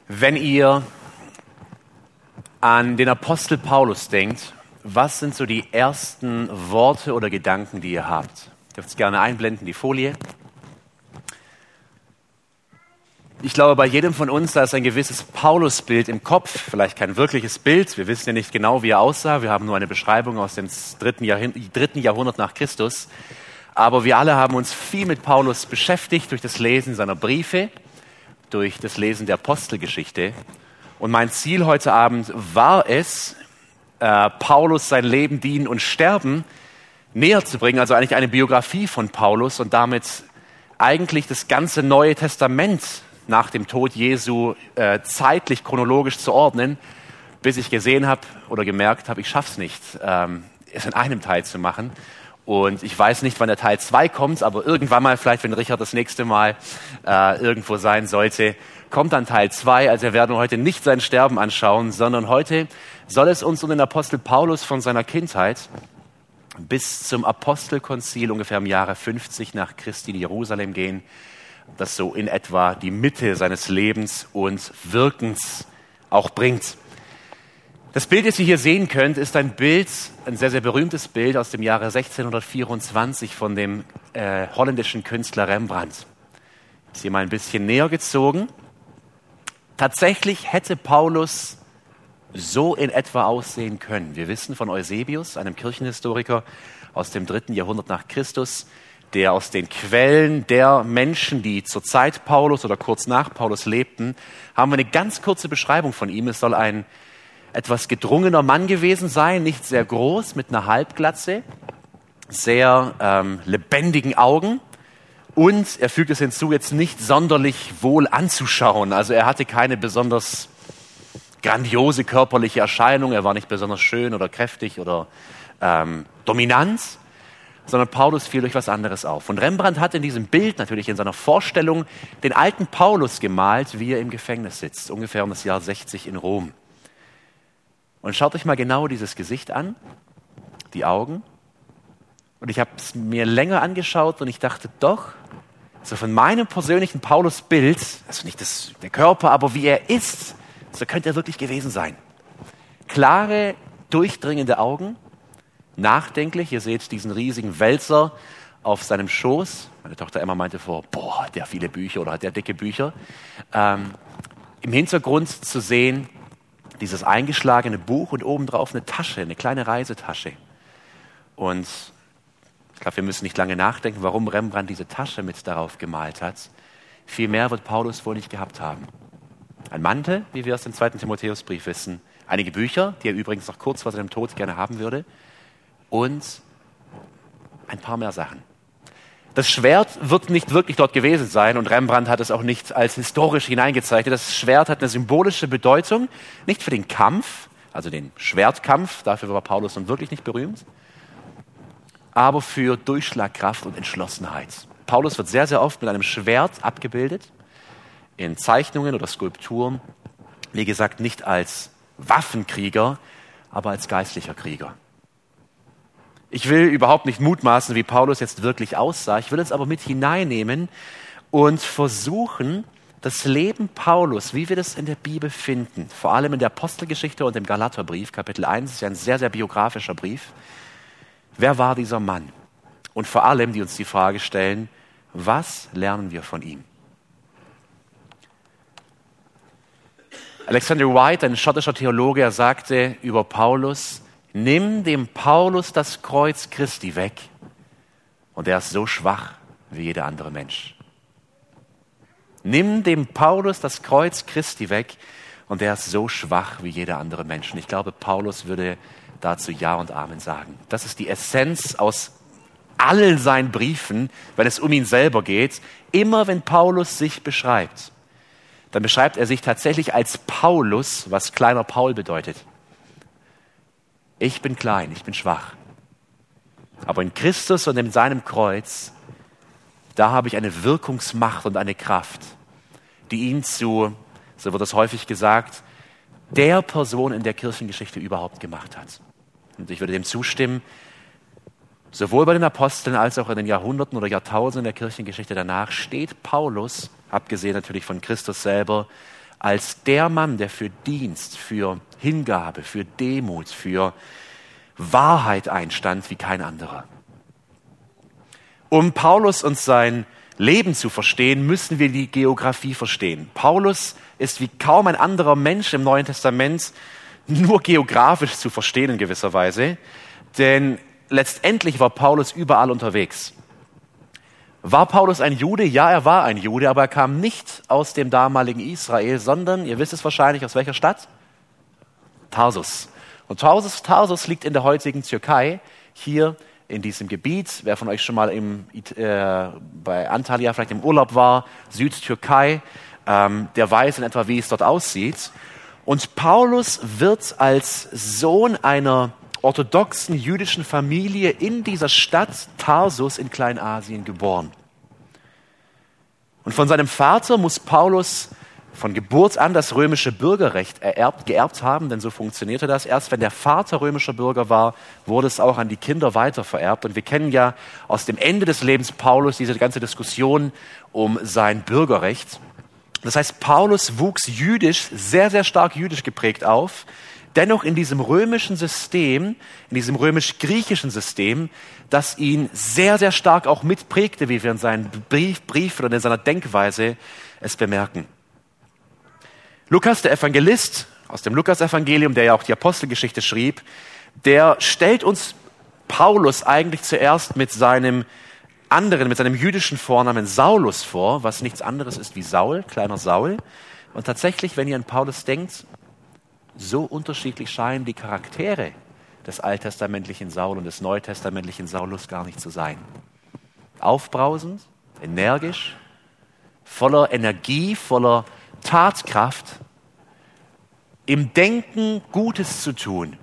Wenn ihr an den Apostel Paulus denkt, was sind so die ersten Worte oder Gedanken, die ihr habt? Ihr dürft es gerne einblenden, die Folie. Ich glaube, bei jedem von uns, da ist ein gewisses Paulusbild im Kopf, vielleicht kein wirkliches Bild. Wir wissen ja nicht genau, wie er aussah. Wir haben nur eine Beschreibung aus dem dritten Jahrhundert nach Christus. Aber wir alle haben uns viel mit Paulus beschäftigt durch das Lesen seiner Briefe, durch das Lesen der Apostelgeschichte. Und mein Ziel heute Abend war es, Paulus sein Leben, Dienen und Sterben näher zu bringen, also eigentlich eine Biografie von Paulus und damit eigentlich das ganze Neue Testament nach dem Tod Jesu zeitlich, chronologisch zu ordnen, bis ich gesehen habe oder gemerkt habe, ich schaff's nicht, es in einem Teil zu machen. Und ich weiß nicht, wann der Teil 2 kommt, aber irgendwann mal, vielleicht wenn Richard das nächste Mal irgendwo sein sollte, kommt dann Teil 2. Also wir werden heute nicht sein Sterben anschauen, sondern heute soll es uns um den Apostel Paulus von seiner Kindheit bis zum Apostelkonzil ungefähr im Jahre 50 nach Christi in Jerusalem gehen, das so in etwa die Mitte seines Lebens und Wirkens auch bringt. Das Bild, das ihr hier sehen könnt, ist ein Bild, ein sehr, sehr berühmtes Bild aus dem Jahre 1624 von dem holländischen Künstler Rembrandt. Ist hier mal ein bisschen näher gezogen. Tatsächlich hätte Paulus so in etwa aussehen können. Wir wissen von Eusebius, einem Kirchenhistoriker aus dem 3. Jahrhundert nach Christus, der aus den Quellen der Menschen, die zur Zeit Paulus oder kurz nach Paulus lebten, haben wir eine ganz kurze Beschreibung von ihm. Es soll ein etwas gedrungener Mann gewesen sein, nicht sehr groß, mit einer Halbglatze, sehr lebendigen Augen und, er fügt es hinzu, jetzt nicht sonderlich wohl anzuschauen. Also er hatte keine besonders grandiose körperliche Erscheinung, er war nicht besonders schön oder kräftig oder dominant, sondern Paulus fiel durch was anderes auf. Und Rembrandt hat in diesem Bild, natürlich in seiner Vorstellung, den alten Paulus gemalt, wie er im Gefängnis sitzt, ungefähr um das Jahr 60 in Rom. Und schaut euch mal genau dieses Gesicht an, die Augen. Und ich habe es mir länger angeschaut und ich dachte doch, so von meinem persönlichen Paulus-Bild, also nicht der Körper, aber wie er ist, so könnte er wirklich gewesen sein. Klare, durchdringende Augen, nachdenklich. Ihr seht diesen riesigen Wälzer auf seinem Schoß. Meine Tochter Emma meinte hat der viele Bücher oder hat der dicke Bücher. Im Hintergrund zu sehen, dieses eingeschlagene Buch und obendrauf eine Tasche, eine kleine Reisetasche. Und ich glaube, wir müssen nicht lange nachdenken, warum Rembrandt diese Tasche mit darauf gemalt hat. Viel mehr wird Paulus wohl nicht gehabt haben. Ein Mantel, wie wir aus dem 2. Timotheusbrief wissen. Einige Bücher, die er übrigens noch kurz vor seinem Tod gerne haben würde. Und ein paar mehr Sachen. Das Schwert wird nicht wirklich dort gewesen sein und Rembrandt hat es auch nicht als historisch hineingezeichnet. Das Schwert hat eine symbolische Bedeutung, nicht für den Kampf, also den Schwertkampf, dafür war Paulus nun wirklich nicht berühmt, aber für Durchschlagkraft und Entschlossenheit. Paulus wird sehr, sehr oft mit einem Schwert abgebildet, in Zeichnungen oder Skulpturen, wie gesagt, nicht als Waffenkrieger, aber als geistlicher Krieger. Ich will überhaupt nicht mutmaßen, wie Paulus jetzt wirklich aussah. Ich will es aber mit hineinnehmen und versuchen, das Leben Paulus, wie wir das in der Bibel finden, vor allem in der Apostelgeschichte und im Galaterbrief, Kapitel 1, ist ja ein sehr, sehr biografischer Brief. Wer war dieser Mann? Und vor allem, die uns die Frage stellen, was lernen wir von ihm? Alexander White, ein schottischer Theologe, er sagte über Paulus: Nimm dem Paulus das Kreuz Christi weg und er ist so schwach wie jeder andere Mensch. Nimm dem Paulus das Kreuz Christi weg und er ist so schwach wie jeder andere Mensch. Und ich glaube, Paulus würde dazu Ja und Amen sagen. Das ist die Essenz aus all seinen Briefen, wenn es um ihn selber geht. Immer wenn Paulus sich beschreibt, dann beschreibt er sich tatsächlich als Paulus, was kleiner Paul bedeutet. Ich bin klein, ich bin schwach. Aber in Christus und in seinem Kreuz, da habe ich eine Wirkungsmacht und eine Kraft, die ihn zu, so wird es häufig gesagt, der Person in der Kirchengeschichte überhaupt gemacht hat. Und ich würde dem zustimmen, sowohl bei den Aposteln als auch in den Jahrhunderten oder Jahrtausenden der Kirchengeschichte danach steht Paulus, abgesehen natürlich von Christus selber, als der Mann, der für Dienst, für Hingabe, für Demut, für Wahrheit einstand wie kein anderer. Um Paulus und sein Leben zu verstehen, müssen wir die Geografie verstehen. Paulus ist wie kaum ein anderer Mensch im Neuen Testament nur geografisch zu verstehen in gewisser Weise, denn letztendlich war Paulus überall unterwegs. War Paulus ein Jude? Ja, er war ein Jude, aber er kam nicht aus dem damaligen Israel, sondern, ihr wisst es wahrscheinlich, aus welcher Stadt? Tarsus. Und Tarsus liegt in der heutigen Türkei, hier in diesem Gebiet. Wer von euch schon mal bei Antalya vielleicht im Urlaub war, Südtürkei, der weiß in etwa, wie es dort aussieht. Und Paulus wird als Sohn einer orthodoxen jüdischen Familie in dieser Stadt Tarsus in Kleinasien geboren. Und von seinem Vater muss Paulus von Geburt an das römische Bürgerrecht geerbt haben, denn so funktionierte das. Erst wenn der Vater römischer Bürger war, wurde es auch an die Kinder weitervererbt. Und wir kennen ja aus dem Ende des Lebens Paulus diese ganze Diskussion um sein Bürgerrecht. Das heißt, Paulus wuchs jüdisch, sehr, sehr stark jüdisch geprägt auf, dennoch in diesem römischen System, in diesem römisch-griechischen System, das ihn sehr, sehr stark auch mitprägte, wie wir in seinen Briefen oder in seiner Denkweise es bemerken. Lukas, der Evangelist aus dem Lukas-Evangelium, der ja auch die Apostelgeschichte schrieb, der stellt uns Paulus eigentlich zuerst mit seinem jüdischen Vornamen Saulus vor, was nichts anderes ist wie Saul, kleiner Saul. Und tatsächlich, wenn ihr an Paulus denkt, so unterschiedlich scheinen die Charaktere des alttestamentlichen Saul und des neutestamentlichen Saulus gar nicht zu sein. Aufbrausend, energisch, voller Energie, voller Tatkraft, im Denken Gutes zu tun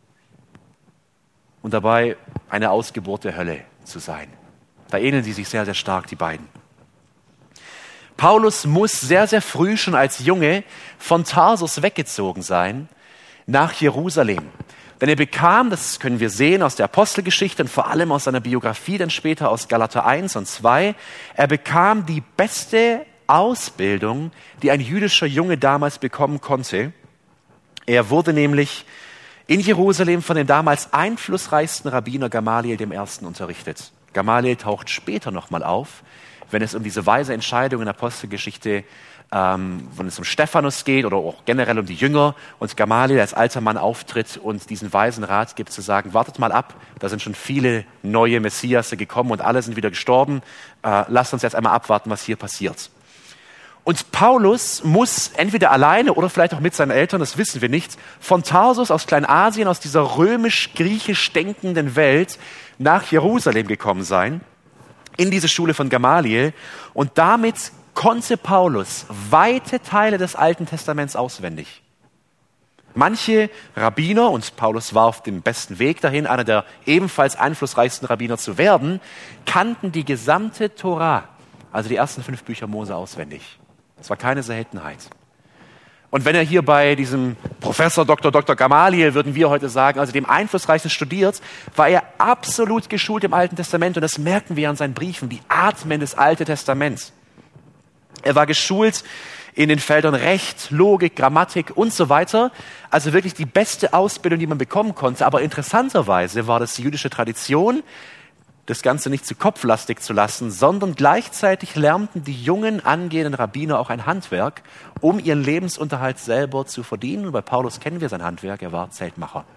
und dabei eine Ausgeburt der Hölle zu sein. Da ähneln sie sich sehr, sehr stark, die beiden. Paulus muss sehr, sehr früh schon als Junge von Tarsus weggezogen sein nach Jerusalem. Denn er bekam, das können wir sehen aus der Apostelgeschichte und vor allem aus seiner Biografie, dann später aus Galater 1 und 2, er bekam die beste Ausbildung, die ein jüdischer Junge damals bekommen konnte. Er wurde nämlich in Jerusalem von dem damals einflussreichsten Rabbiner Gamaliel I. unterrichtet. Gamaliel taucht später nochmal auf, wenn es um diese weise Entscheidung in der Apostelgeschichte, wenn es um Stephanus geht oder auch generell um die Jünger und Gamaliel als alter Mann auftritt und diesen weisen Rat gibt, zu sagen, wartet mal ab, da sind schon viele neue Messiasse gekommen und alle sind wieder gestorben, lasst uns jetzt einmal abwarten, was hier passiert. Und Paulus muss entweder alleine oder vielleicht auch mit seinen Eltern, das wissen wir nicht, von Tarsus aus Kleinasien, aus dieser römisch-griechisch denkenden Welt nach Jerusalem gekommen sein, in diese Schule von Gamaliel. Und damit konnte Paulus weite Teile des Alten Testaments auswendig. Manche Rabbiner, und Paulus war auf dem besten Weg dahin, einer der ebenfalls einflussreichsten Rabbiner zu werden, kannten die gesamte Tora, also die ersten 5 Bücher Mose, auswendig. Das war keine Seltenheit. Und wenn er hier bei diesem Professor Dr. Gamaliel, würden wir heute sagen, also dem Einflussreichsten studiert, war er absolut geschult im Alten Testament. Und das merken wir an seinen Briefen, die atmen das Alte Testament. Er war geschult in den Feldern Recht, Logik, Grammatik und so weiter. Also wirklich die beste Ausbildung, die man bekommen konnte. Aber interessanterweise war das die jüdische Tradition, das Ganze nicht zu kopflastig zu lassen, sondern gleichzeitig lernten die jungen, angehenden Rabbiner auch ein Handwerk, um ihren Lebensunterhalt selber zu verdienen. Und bei Paulus kennen wir sein Handwerk, er war Zeltmacher.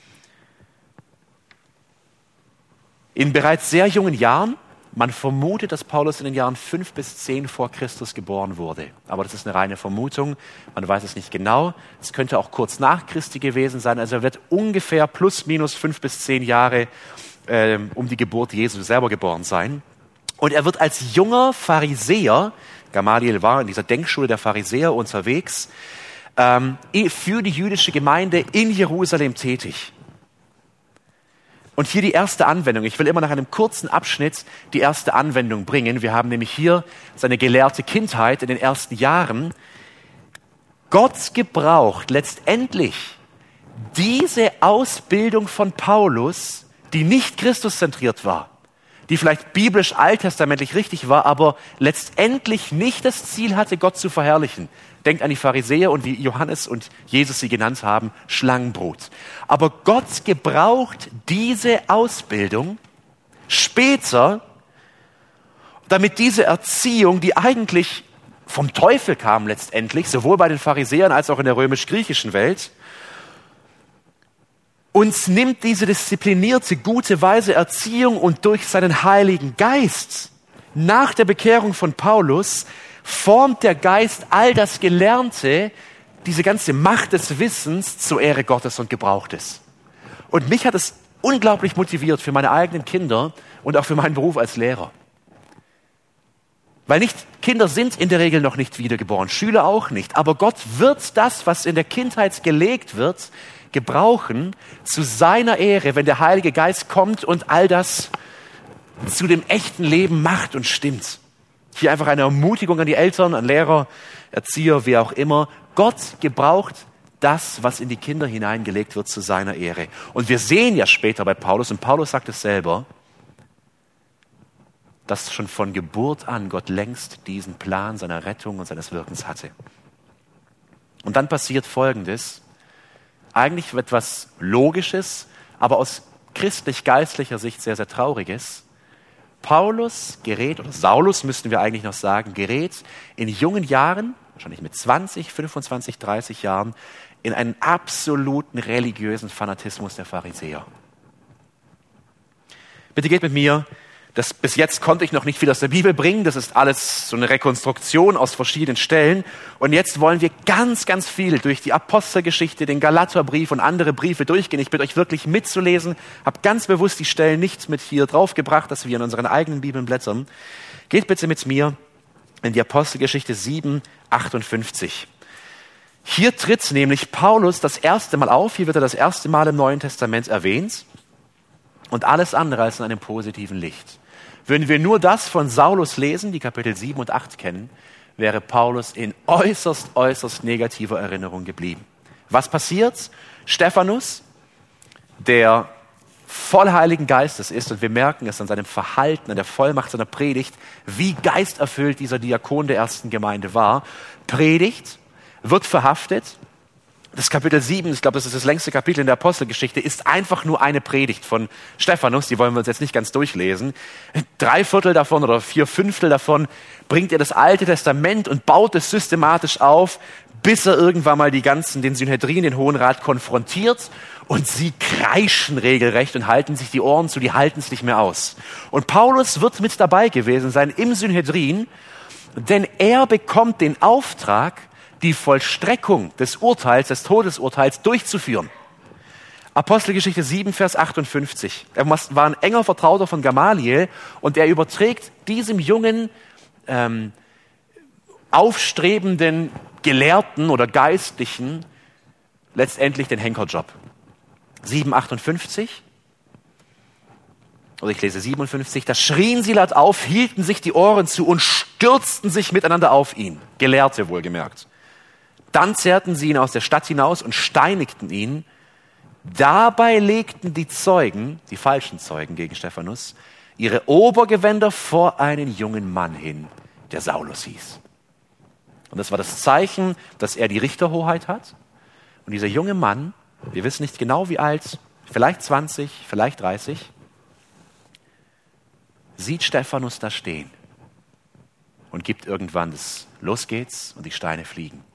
In bereits sehr jungen Jahren, man vermutet, dass Paulus in den Jahren 5 bis 10 vor Christus geboren wurde. Aber das ist eine reine Vermutung, man weiß es nicht genau. Es könnte auch kurz nach Christi gewesen sein, also er wird ungefähr plus minus 5 bis 10 Jahre um die Geburt Jesu selber geboren sein. Und er wird als junger Pharisäer, Gamaliel war in dieser Denkschule der Pharisäer unterwegs, für die jüdische Gemeinde in Jerusalem tätig. Und hier die erste Anwendung. Ich will immer nach einem kurzen Abschnitt die erste Anwendung bringen. Wir haben nämlich hier seine gelehrte Kindheit in den ersten Jahren. Gott gebraucht letztendlich diese Ausbildung von Paulus, die nicht Christuszentriert war, die vielleicht biblisch alttestamentlich richtig war, aber letztendlich nicht das Ziel hatte, Gott zu verherrlichen. Denkt an die Pharisäer und wie Johannes und Jesus sie genannt haben, Schlangenbrot. Aber Gott gebraucht diese Ausbildung später, damit diese Erziehung, die eigentlich vom Teufel kam letztendlich, sowohl bei den Pharisäern als auch in der römisch-griechischen Welt, uns nimmt diese disziplinierte, gute, weise Erziehung und durch seinen Heiligen Geist nach der Bekehrung von Paulus formt der Geist all das Gelernte, diese ganze Macht des Wissens zur Ehre Gottes und gebraucht es. Und mich hat es unglaublich motiviert für meine eigenen Kinder und auch für meinen Beruf als Lehrer. Weil Kinder sind in der Regel noch nicht wiedergeboren, Schüler auch nicht. Aber Gott wird das, was in der Kindheit gelegt wird, gebrauchen zu seiner Ehre, wenn der Heilige Geist kommt und all das zu dem echten Leben macht und stimmt. Hier einfach eine Ermutigung an die Eltern, an Lehrer, Erzieher, wie auch immer. Gott gebraucht das, was in die Kinder hineingelegt wird, zu seiner Ehre. Und wir sehen ja später bei Paulus, und Paulus sagt es selber, dass schon von Geburt an Gott längst diesen Plan seiner Rettung und seines Wirkens hatte. Und dann passiert Folgendes, eigentlich etwas Logisches, aber aus christlich-geistlicher Sicht sehr, sehr Trauriges. Paulus gerät, oder Saulus müssten wir eigentlich noch sagen, gerät in jungen Jahren, wahrscheinlich mit 20, 25, 30 Jahren, in einen absoluten religiösen Fanatismus der Pharisäer. Bitte geht mit mir. Bis jetzt konnte ich noch nicht viel aus der Bibel bringen. Das ist alles so eine Rekonstruktion aus verschiedenen Stellen. Und jetzt wollen wir ganz, ganz viel durch die Apostelgeschichte, den Galaterbrief und andere Briefe durchgehen. Ich bitte euch wirklich mitzulesen. Habe ganz bewusst die Stellen nicht mit hier draufgebracht, dass wir in unseren eigenen Bibeln blättern. Geht bitte mit mir in die Apostelgeschichte 7, 58. Hier tritt nämlich Paulus das erste Mal auf. Hier wird er das erste Mal im Neuen Testament erwähnt. Und alles andere als in einem positiven Licht. Würden wir nur das von Saulus lesen, die Kapitel 7 und 8 kennen, wäre Paulus in äußerst negativer Erinnerung geblieben. Was passiert? Stephanus, der voll Heiligen Geistes ist, und wir merken es an seinem Verhalten, an der Vollmacht seiner Predigt, wie geisterfüllt dieser Diakon der ersten Gemeinde war, predigt, wird verhaftet. Das Kapitel 7, ich glaube, das ist das längste Kapitel in der Apostelgeschichte, ist einfach nur eine Predigt von Stephanus. Die wollen wir uns jetzt nicht ganz durchlesen. 3/4 davon oder 4/5 davon bringt er das Alte Testament und baut es systematisch auf, bis er irgendwann mal den Synhedrin, den Hohen Rat, konfrontiert. Und sie kreischen regelrecht und halten sich die Ohren zu, die halten es nicht mehr aus. Und Paulus wird mit dabei gewesen sein im Synhedrin, denn er bekommt den Auftrag, die Vollstreckung des Urteils, des Todesurteils durchzuführen. Apostelgeschichte 7, Vers 58. Er war ein enger Vertrauter von Gamaliel und er überträgt diesem jungen, aufstrebenden Gelehrten oder Geistlichen letztendlich den Henkerjob. 7, 58. Oder ich lese 57. Da schrien sie laut auf, hielten sich die Ohren zu und stürzten sich miteinander auf ihn. Gelehrte wohlgemerkt. Dann zerrten sie ihn aus der Stadt hinaus und steinigten ihn. Dabei legten die Zeugen, die falschen Zeugen gegen Stephanus, ihre Obergewänder vor einen jungen Mann hin, der Saulus hieß. Und das war das Zeichen, dass er die Richterhoheit hat. Und dieser junge Mann, wir wissen nicht genau wie alt, vielleicht 20, vielleicht 30, sieht Stephanus da stehen und gibt irgendwann das Los geht's und die Steine fliegen.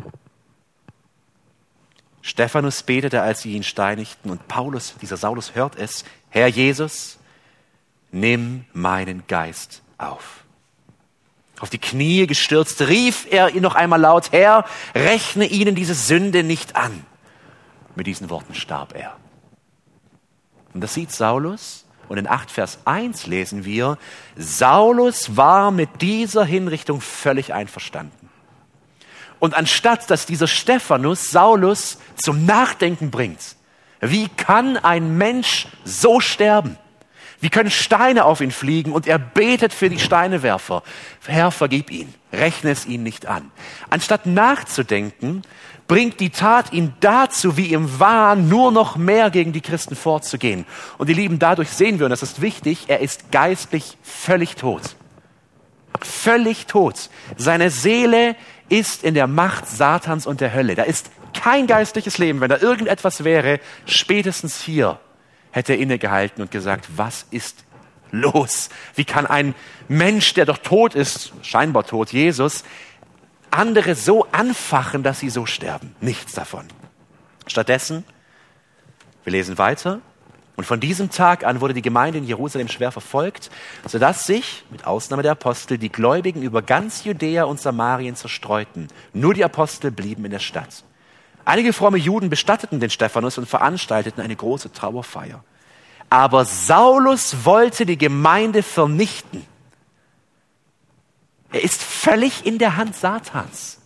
Stephanus betete, als sie ihn steinigten, und Paulus, dieser Saulus, hört es: Herr Jesus, nimm meinen Geist auf. Auf die Knie gestürzt rief er ihn noch einmal laut: Herr, rechne ihnen diese Sünde nicht an. Mit diesen Worten starb er. Und das sieht Saulus. Und in 8 Vers 1 lesen wir: Saulus war mit dieser Hinrichtung völlig einverstanden. Und anstatt, dass dieser Stephanus Saulus zum Nachdenken bringt, wie kann ein Mensch so sterben? Wie können Steine auf ihn fliegen? Und er betet für die Steinewerfer. Herr, vergib ihn, rechne es ihn nicht an. Anstatt nachzudenken, bringt die Tat ihn dazu, wie im Wahn, nur noch mehr gegen die Christen vorzugehen. Und ihr Lieben, dadurch sehen wir, und das ist wichtig, er ist geistlich völlig tot. Völlig tot. Seine Seele ist in der Macht Satans und der Hölle. Da ist kein geistliches Leben. Wenn da irgendetwas wäre, spätestens hier hätte er innegehalten und gesagt, was ist los? Wie kann ein Mensch, der doch tot ist, scheinbar tot, Jesus, andere so anfachen, dass sie so sterben? Nichts davon. Stattdessen, wir lesen weiter, und von diesem Tag an wurde die Gemeinde in Jerusalem schwer verfolgt, sodass sich, mit Ausnahme der Apostel, die Gläubigen über ganz Judäa und Samarien zerstreuten. Nur die Apostel blieben in der Stadt. Einige fromme Juden bestatteten den Stephanus und veranstalteten eine große Trauerfeier. Aber Saulus wollte die Gemeinde vernichten. Er ist völlig in der Hand Satans.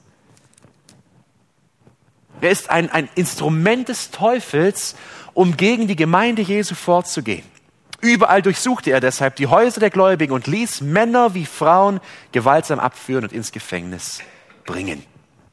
Er ist ein Instrument des Teufels, um gegen die Gemeinde Jesu vorzugehen. Überall durchsuchte er deshalb die Häuser der Gläubigen und ließ Männer wie Frauen gewaltsam abführen und ins Gefängnis bringen.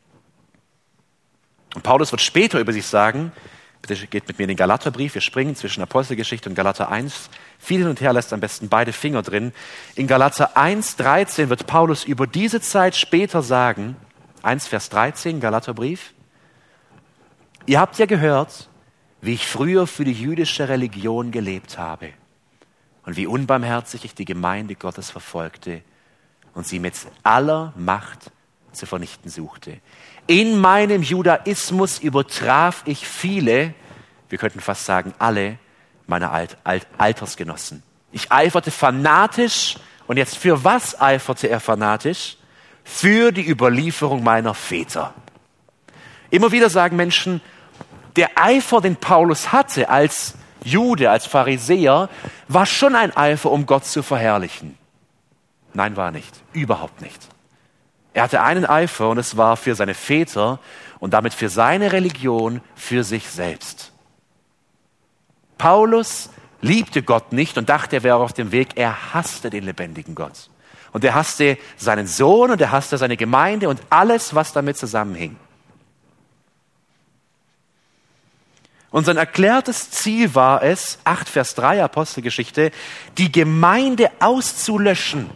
Und Paulus wird später über sich sagen, bitte geht mit mir in den Galaterbrief, wir springen zwischen Apostelgeschichte und Galater 1, viel hin und her, lässt am besten beide Finger drin. In Galater 1,13 wird Paulus über diese Zeit später sagen, 1 Vers 13, Galaterbrief, ihr habt ja gehört, wie ich früher für die jüdische Religion gelebt habe und wie unbarmherzig ich die Gemeinde Gottes verfolgte und sie mit aller Macht zu vernichten suchte. In meinem Judaismus übertraf ich viele, wir könnten fast sagen alle, meiner Altersgenossen. Ich eiferte fanatisch, und jetzt für was eiferte er fanatisch? Für die Überlieferung meiner Väter. Immer wieder sagen Menschen, der Eifer, den Paulus hatte als Jude, als Pharisäer, war schon ein Eifer, um Gott zu verherrlichen. Nein, war nicht. Überhaupt nicht. Er hatte einen Eifer, und es war für seine Väter und damit für seine Religion, für sich selbst. Paulus liebte Gott nicht und dachte, er wäre auf dem Weg. Er hasste den lebendigen Gott. Und er hasste seinen Sohn und er hasste seine Gemeinde und alles, was damit zusammenhing. Und sein erklärtes Ziel war es, 8 Vers 3 Apostelgeschichte, die Gemeinde auszulöschen.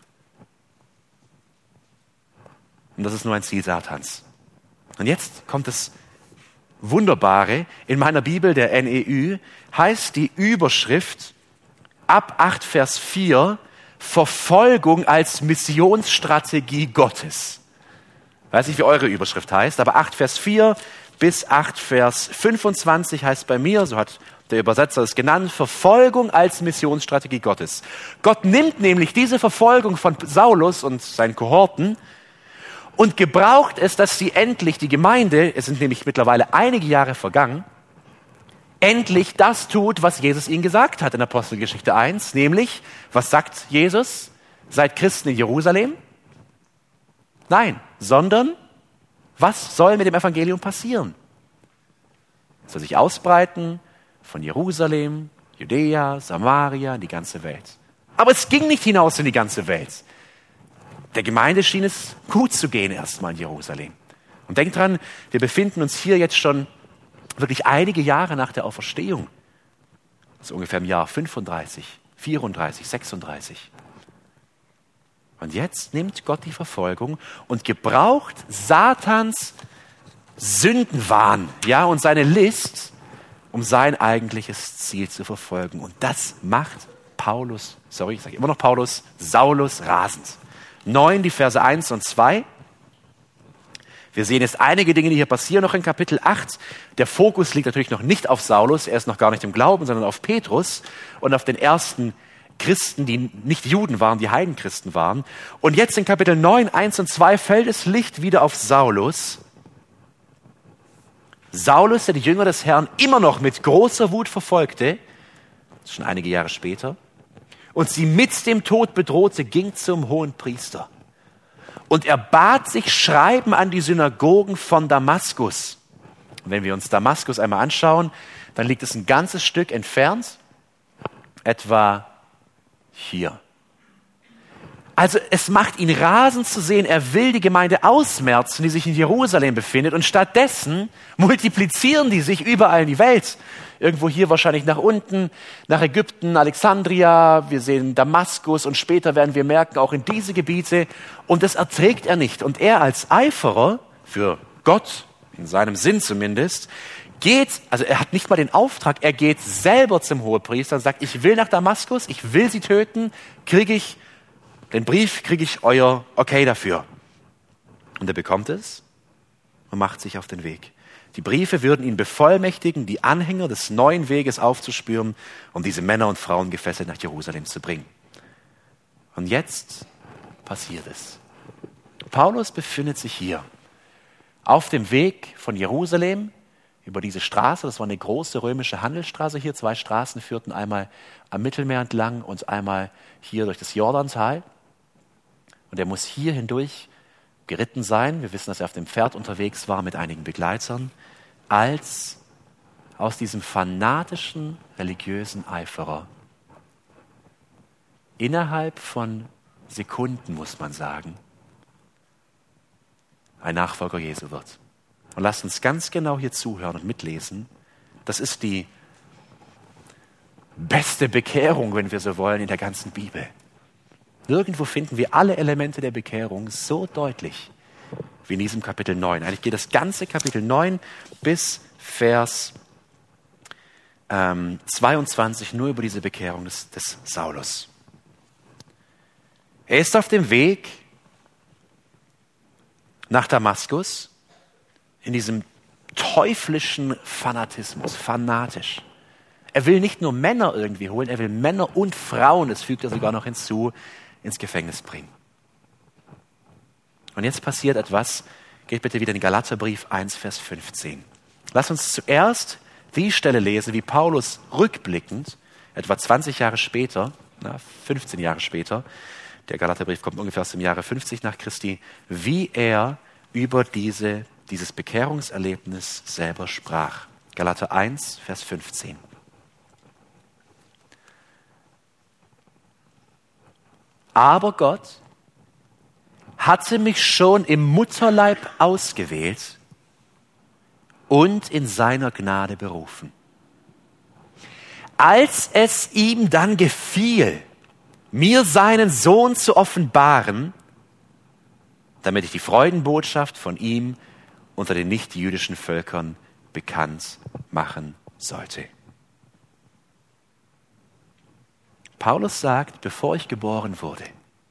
Und das ist nur ein Ziel Satans. Und jetzt kommt das Wunderbare. In meiner Bibel, der NEU, heißt die Überschrift ab 8 Vers 4 Verfolgung als Missionsstrategie Gottes. Ich weiß nicht, wie eure Überschrift heißt, aber 8 Vers 4 bis 8 Vers 25 heißt bei mir, so hat der Übersetzer es genannt, Verfolgung als Missionsstrategie Gottes. Gott nimmt nämlich diese Verfolgung von Saulus und seinen Kohorten und gebraucht es, dass sie endlich, die Gemeinde, es sind nämlich mittlerweile einige Jahre vergangen, endlich das tut, was Jesus ihnen gesagt hat in Apostelgeschichte 1, nämlich, was sagt Jesus? Seid Christen in Jerusalem? Nein, sondern was soll mit dem Evangelium passieren? Es soll sich ausbreiten von Jerusalem, Judäa, Samaria, in die ganze Welt. Aber es ging nicht hinaus in die ganze Welt. Der Gemeinde schien es gut zu gehen erstmal in Jerusalem. Und denkt dran, wir befinden uns hier jetzt schon wirklich einige Jahre nach der Auferstehung. Also ungefähr im Jahr 35, 34, 36. Und jetzt nimmt Gott die Verfolgung und gebraucht Satans Sündenwahn, ja, und seine List, um sein eigentliches Ziel zu verfolgen. Und das macht Saulus rasend. 9, die Verse 1 und 2. Wir sehen jetzt einige Dinge, die hier passieren, noch in Kapitel 8. Der Fokus liegt natürlich noch nicht auf Saulus, er ist noch gar nicht im Glauben, sondern auf Petrus und auf den ersten Christen, die nicht Juden waren, die Heidenchristen waren. Und jetzt in Kapitel 9, 1 und 2 fällt das Licht wieder auf Saulus. Saulus, der die Jünger des Herrn immer noch mit großer Wut verfolgte, schon einige Jahre später, und sie mit dem Tod bedrohte, ging zum Hohenpriester. Und er bat sich Schreiben an die Synagogen von Damaskus. Und wenn wir uns Damaskus einmal anschauen, dann liegt es ein ganzes Stück entfernt, etwa hier. Also es macht ihn rasend zu sehen, er will die Gemeinde ausmerzen, die sich in Jerusalem befindet, und stattdessen multiplizieren die sich überall in die Welt. Irgendwo hier wahrscheinlich nach unten, nach Ägypten, Alexandria, wir sehen Damaskus und später werden wir merken, auch in diese Gebiete. Und das erträgt er nicht. Und er als Eiferer für Gott, in seinem Sinn zumindest, also er hat nicht mal den Auftrag, er geht selber zum Hohepriester und sagt, ich will nach Damaskus, ich will sie töten, den Brief kriege ich euer Okay dafür. Und er bekommt es und macht sich auf den Weg. Die Briefe würden ihn bevollmächtigen, die Anhänger des neuen Weges aufzuspüren, um diese Männer und Frauen gefesselt nach Jerusalem zu bringen. Und jetzt passiert es. Paulus befindet sich hier auf dem Weg von Jerusalem über diese Straße. Das war eine große römische Handelsstraße hier. 2 Straßen führten einmal am Mittelmeer entlang und einmal hier durch das Jordantal. Und er muss hier hindurch geritten sein. Wir wissen, dass er auf dem Pferd unterwegs war mit einigen Begleitern, als aus diesem fanatischen, religiösen Eiferer innerhalb von Sekunden, muss man sagen, ein Nachfolger Jesu wird. Und lasst uns ganz genau hier zuhören und mitlesen. Das ist die beste Bekehrung, wenn wir so wollen, in der ganzen Bibel. Nirgendwo finden wir alle Elemente der Bekehrung so deutlich wie in diesem Kapitel 9. Eigentlich geht das ganze Kapitel 9 bis Vers 22 nur über diese Bekehrung des Saulus. Er ist auf dem Weg nach Damaskus in diesem teuflischen Fanatismus, fanatisch. Er will nicht nur Männer irgendwie holen, er will Männer und Frauen, das fügt er sogar noch hinzu, ins Gefängnis bringen. Und jetzt passiert etwas. Geht bitte wieder in den Galaterbrief 1, Vers 15. Lass uns zuerst die Stelle lesen, wie Paulus rückblickend, etwa 20 Jahre später, 15 Jahre später, der Galaterbrief kommt ungefähr aus dem Jahre 50 nach Christi, wie er über dieses Bekehrungserlebnis selber sprach. Galater 1, Vers 15. Aber Gott hatte mich schon im Mutterleib ausgewählt und in seiner Gnade berufen. Als es ihm dann gefiel, mir seinen Sohn zu offenbaren, damit ich die Freudenbotschaft von ihm unter den nichtjüdischen Völkern bekannt machen sollte. Paulus sagt, bevor ich geboren wurde.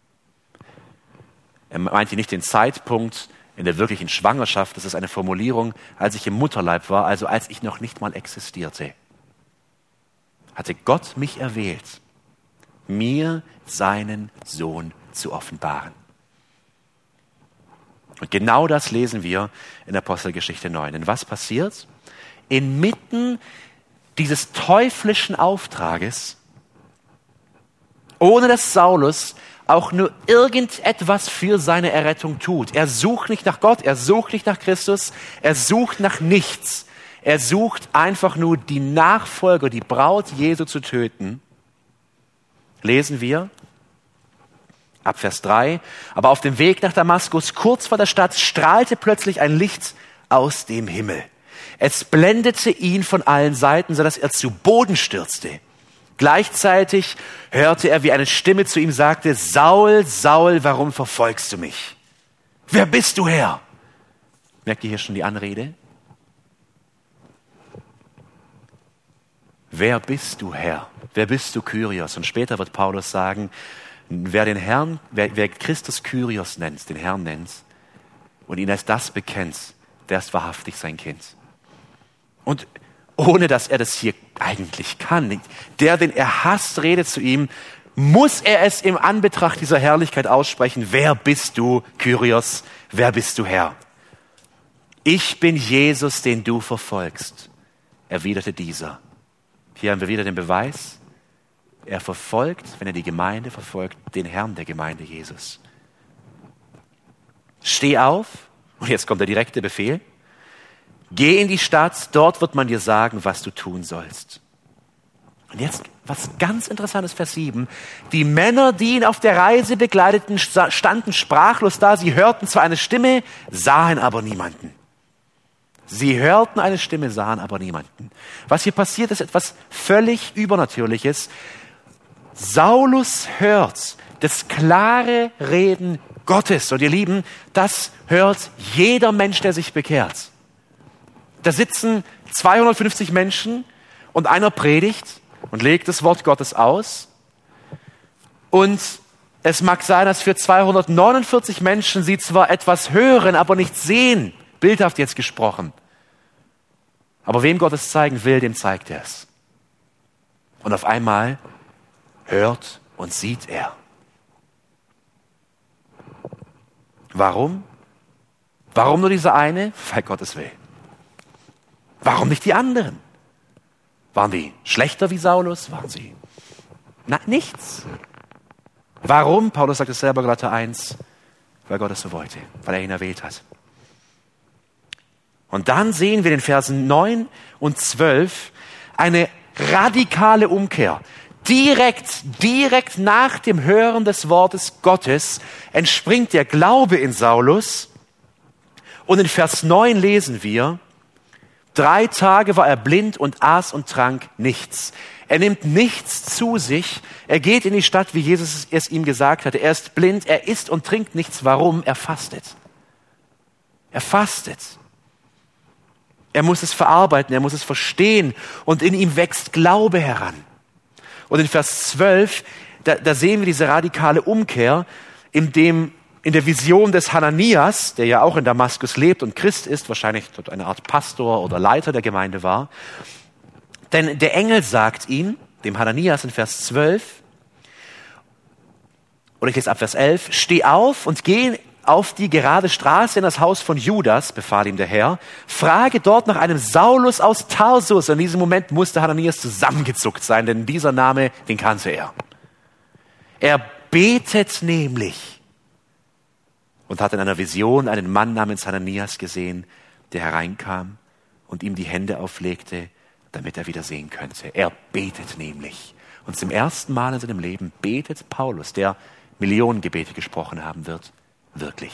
Er meint hier nicht den Zeitpunkt in der wirklichen Schwangerschaft, das ist eine Formulierung, als ich im Mutterleib war, also als ich noch nicht mal existierte. Hatte Gott mich erwählt, mir seinen Sohn zu offenbaren. Und genau das lesen wir in Apostelgeschichte 9. Denn was passiert? Inmitten dieses teuflischen Auftrages, ohne dass Saulus auch nur irgendetwas für seine Errettung tut. Er sucht nicht nach Gott, er sucht nicht nach Christus, er sucht nach nichts. Er sucht einfach nur die Nachfolger, die Braut Jesu zu töten. Lesen wir ab Vers 3. Aber auf dem Weg nach Damaskus, kurz vor der Stadt, strahlte plötzlich ein Licht aus dem Himmel. Es blendete ihn von allen Seiten, sodass er zu Boden stürzte. Gleichzeitig hörte er, wie eine Stimme zu ihm sagte, Saul, Saul, warum verfolgst du mich? Wer bist du, Herr? Merkt ihr hier schon die Anrede? Wer bist du, Herr? Wer bist du, Kyrios? Und später wird Paulus sagen, wer Christus Kyrios nennt, den Herrn nennt und ihn als das bekennt, der ist wahrhaftig sein Kind. Und ohne dass er das hier eigentlich kann, der, den er hasst, redet zu ihm, muss er es im Anbetracht dieser Herrlichkeit aussprechen. Wer bist du, Kyrios? Wer bist du, Herr? Ich bin Jesus, den du verfolgst, erwiderte dieser. Hier haben wir wieder den Beweis. Er verfolgt, wenn er die Gemeinde verfolgt, den Herrn der Gemeinde, Jesus. Steh auf, und jetzt kommt der direkte Befehl. Geh in die Stadt, dort wird man dir sagen, was du tun sollst. Und jetzt, was ganz Interessantes, Vers 7. Die Männer, die ihn auf der Reise begleiteten, standen sprachlos da. Sie hörten zwar eine Stimme, sahen aber niemanden. Sie hörten eine Stimme, sahen aber niemanden. Was hier passiert, ist etwas völlig Übernatürliches. Saulus hört das klare Reden Gottes. Und ihr Lieben, das hört jeder Mensch, der sich bekehrt. Da sitzen 250 Menschen und einer predigt und legt das Wort Gottes aus. Und es mag sein, dass für 249 Menschen sie zwar etwas hören, aber nicht sehen. Bildhaft jetzt gesprochen. Aber wem Gott es zeigen will, dem zeigt er es. Und auf einmal hört und sieht er. Warum? Warum nur dieser eine? Weil Gott es will. Warum nicht die anderen? Waren die schlechter wie Saulus? Waren sie? Na, nichts. Warum? Paulus sagt es selber, Galater 1, weil Gott es so wollte, weil er ihn erwählt hat. Und dann sehen wir in den Versen 9 und 12 eine radikale Umkehr. Direkt nach dem Hören des Wortes Gottes entspringt der Glaube in Saulus. Und in Vers 9 lesen wir, 3 Tage war er blind und aß und trank nichts. Er nimmt nichts zu sich. Er geht in die Stadt, wie Jesus es ihm gesagt hatte. Er ist blind, er isst und trinkt nichts. Warum? Er fastet. Er fastet. Er muss es verarbeiten, er muss es verstehen. Und in ihm wächst Glaube heran. Und in Vers 12, da sehen wir diese radikale Umkehr, in der Vision des Hananias, der ja auch in Damaskus lebt und Christ ist, wahrscheinlich dort eine Art Pastor oder Leiter der Gemeinde war. Denn der Engel sagt ihm, dem Hananias in Vers 12, oder ich lese ab Vers 11, steh auf und geh auf die gerade Straße in das Haus von Judas, befahl ihm der Herr, frage dort nach einem Saulus aus Tarsus. In diesem Moment musste Hananias zusammengezuckt sein, denn dieser Name, den kannte er. Er betet nämlich und hat in einer Vision einen Mann namens Hananias gesehen, der hereinkam und ihm die Hände auflegte, damit er wieder sehen könnte. Er betet nämlich. Und zum ersten Mal in seinem Leben betet Paulus, der Millionen Gebete gesprochen haben wird, wirklich.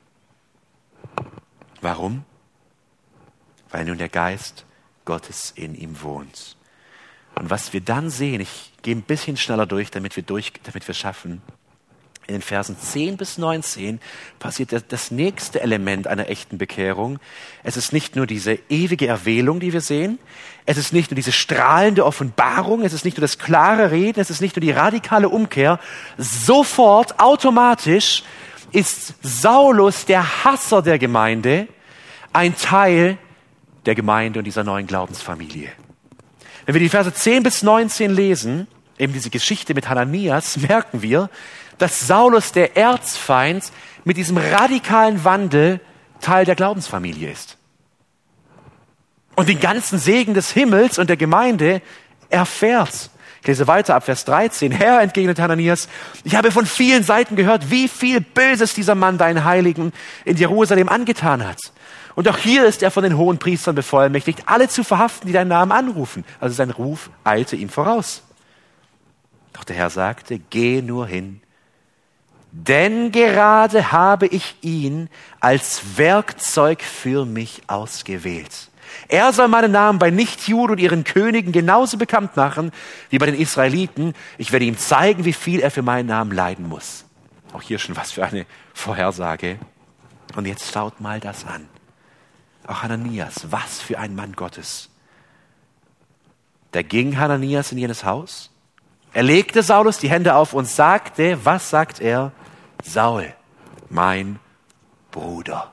Warum? Weil nun der Geist Gottes in ihm wohnt. Und was wir dann sehen, ich gehe ein bisschen schneller damit wir schaffen, in den Versen 10 bis 19 passiert das nächste Element einer echten Bekehrung. Es ist nicht nur diese ewige Erwählung, die wir sehen. Es ist nicht nur diese strahlende Offenbarung. Es ist nicht nur das klare Reden. Es ist nicht nur die radikale Umkehr. Sofort, automatisch ist Saulus, der Hasser der Gemeinde, ein Teil der Gemeinde und dieser neuen Glaubensfamilie. Wenn wir die Verse 10 bis 19 lesen, eben diese Geschichte mit Hananias, merken wir, dass Saulus, der Erzfeind, mit diesem radikalen Wandel Teil der Glaubensfamilie ist. Und den ganzen Segen des Himmels und der Gemeinde erfährt. Ich lese weiter ab Vers 13. Herr, entgegnet Hananias, ich habe von vielen Seiten gehört, wie viel Böses dieser Mann deinen Heiligen in Jerusalem angetan hat. Und auch hier ist er von den hohen Priestern bevollmächtigt, alle zu verhaften, die deinen Namen anrufen. Also sein Ruf eilte ihm voraus. Doch der Herr sagte, geh nur hin, denn gerade habe ich ihn als Werkzeug für mich ausgewählt. Er soll meinen Namen bei Nichtjuden und ihren Königen genauso bekannt machen wie bei den Israeliten. Ich werde ihm zeigen, wie viel er für meinen Namen leiden muss. Auch hier schon was für eine Vorhersage. Und jetzt schaut mal das an. Auch Hananias, was für ein Mann Gottes. Da ging Hananias in jenes Haus. Er legte Saulus die Hände auf und sagte, was sagt er? Saul, mein Bruder.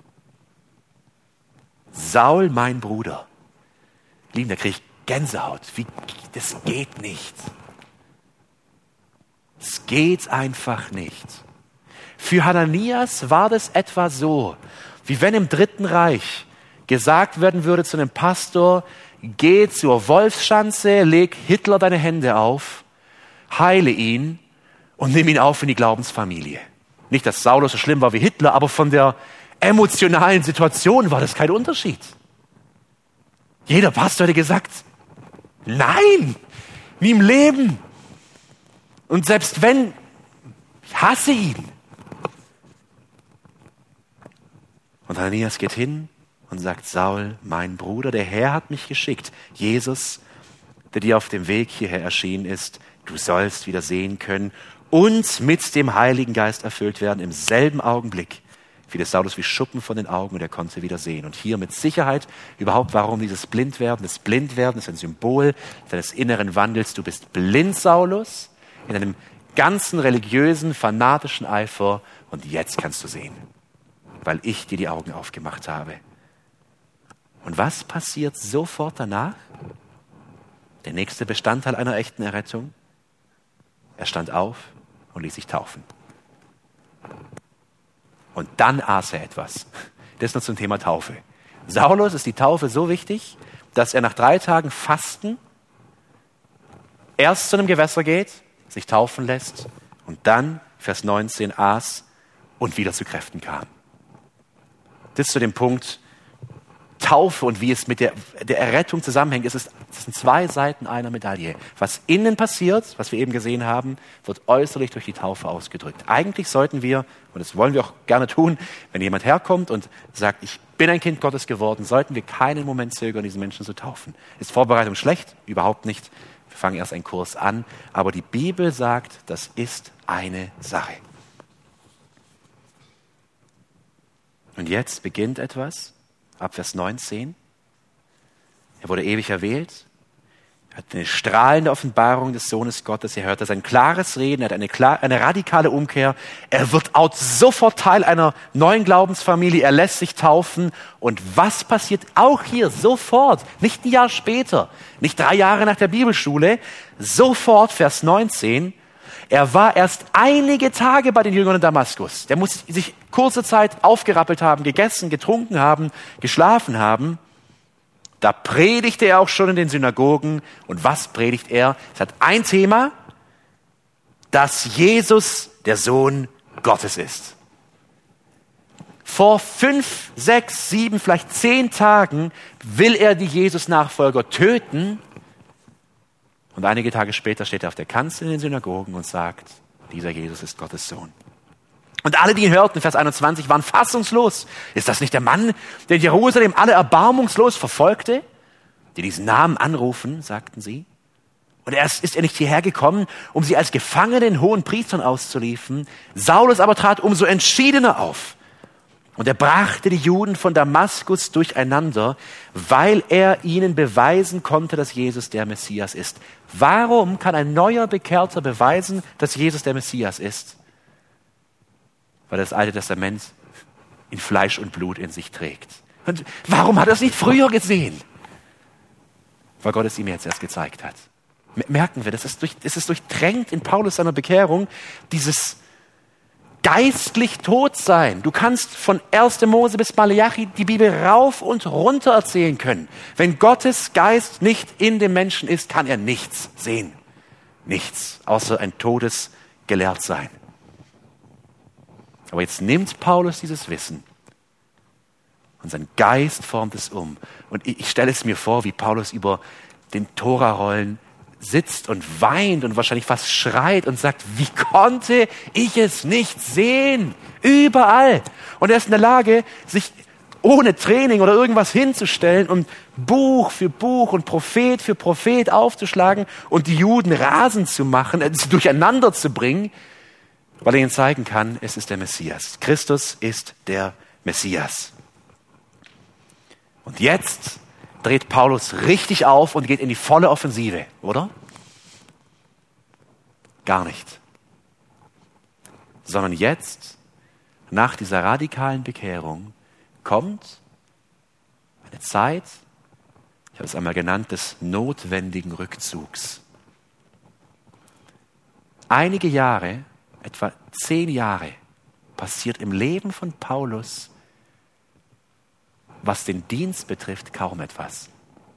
Saul, mein Bruder. Lieben, da kriege ich Gänsehaut. Das geht nicht. Es geht einfach nicht. Für Hananias war das etwa so, wie wenn im Dritten Reich gesagt werden würde zu einem Pastor, geh zur Wolfsschanze, leg Hitler deine Hände auf, heile ihn und nimm ihn auf in die Glaubensfamilie. Nicht, dass Saulus so schlimm war wie Hitler, aber von der emotionalen Situation war das kein Unterschied. Jeder Pastor hätte gesagt, nein, Nie im Leben. Und selbst wenn, ich hasse ihn. Und Ananias geht hin und sagt, Saul, mein Bruder, der Herr hat mich geschickt. Jesus, der dir auf dem Weg hierher erschienen ist, du sollst wieder sehen können und mit dem Heiligen Geist erfüllt werden. Im selben Augenblick fiel es Saulus wie Schuppen von den Augen und er konnte wieder sehen. Und hier mit Sicherheit überhaupt, warum dieses Blindwerden? Das Blindwerden ist ein Symbol deines inneren Wandels. Du bist blind, Saulus, in deinem ganzen religiösen, fanatischen Eifer und jetzt kannst du sehen, weil ich dir die Augen aufgemacht habe. Und was passiert sofort danach? Der nächste Bestandteil einer echten Errettung. Er stand auf und ließ sich taufen. Und dann aß er etwas. Das nur zum Thema Taufe. Saulus ist die Taufe so wichtig, dass er nach 3 Tagen Fasten erst zu einem Gewässer geht, sich taufen lässt und dann, Vers 19, aß und wieder zu Kräften kam. Das zu dem Punkt Taufe und wie es mit der Errettung zusammenhängt. Das sind 2 Seiten einer Medaille. Was innen passiert, was wir eben gesehen haben, wird äußerlich durch die Taufe ausgedrückt. Eigentlich sollten wir, und das wollen wir auch gerne tun, wenn jemand herkommt und sagt, ich bin ein Kind Gottes geworden, sollten wir keinen Moment zögern, diesen Menschen zu taufen. Ist Vorbereitung schlecht? Überhaupt nicht. Wir fangen erst einen Kurs an. Aber die Bibel sagt, das ist eine Sache. Und jetzt beginnt etwas. Ab Vers 19. Er wurde ewig erwählt. Er hat eine strahlende Offenbarung des Sohnes Gottes. Er hörte sein klares Reden. Er hat eine radikale Umkehr. Er wird sofort Teil einer neuen Glaubensfamilie. Er lässt sich taufen. Und was passiert auch hier sofort? Nicht ein Jahr später. Nicht 3 Jahre nach der Bibelschule. Sofort, Vers 19. Er war erst einige Tage bei den Jüngern in Damaskus. Der muss sich kurze Zeit aufgerappelt haben, gegessen, getrunken haben, geschlafen haben. Da predigte er auch schon in den Synagogen. Und was predigt er? Es hat ein Thema, dass Jesus der Sohn Gottes ist. Vor 5, 6, 7, vielleicht 10 Tagen will er die Jesus-Nachfolger töten. Und einige Tage später steht er auf der Kanzel in den Synagogen und sagt, dieser Jesus ist Gottes Sohn. Und alle, die ihn hörten, Vers 21, waren fassungslos. Ist das nicht der Mann, der in Jerusalem alle erbarmungslos verfolgte? Die diesen Namen anrufen, sagten sie. Und erst ist er nicht hierher gekommen, um sie als Gefangene den hohen Priestern auszuliefern. Saulus aber trat umso entschiedener auf. Und er brachte die Juden von Damaskus durcheinander, weil er ihnen beweisen konnte, dass Jesus der Messias ist. Warum kann ein neuer Bekehrter beweisen, dass Jesus der Messias ist? Weil das Alte Testament in Fleisch und Blut in sich trägt. Und warum hat er es nicht früher gesehen? Weil Gott es ihm jetzt erst gezeigt hat. Merken wir, es ist durchdrängt in Paulus seiner Bekehrung, dieses geistlich tot sein. Du kannst von 1. Mose bis Maleachi die Bibel rauf und runter erzählen können. Wenn Gottes Geist nicht in dem Menschen ist, kann er nichts sehen. Nichts, außer ein totes Gelehrtsein. Aber jetzt nimmt Paulus dieses Wissen und sein Geist formt es um. Und ich stelle es mir vor, wie Paulus über den Torarollen sitzt und weint und wahrscheinlich fast schreit und sagt, wie konnte ich es nicht sehen? Überall. Und er ist in der Lage, sich ohne Training oder irgendwas hinzustellen und Buch für Buch und Prophet für Prophet aufzuschlagen und die Juden rasend zu machen, sie durcheinander zu bringen, weil er ihnen zeigen kann, es ist der Messias. Christus ist der Messias. Und jetzt dreht Paulus richtig auf und geht in die volle Offensive, oder? Gar nicht. Sondern jetzt, nach dieser radikalen Bekehrung, kommt eine Zeit, ich habe es einmal genannt, des notwendigen Rückzugs. Einige Jahre, etwa 10 Jahre, passiert im Leben von Paulus, was den Dienst betrifft, kaum etwas.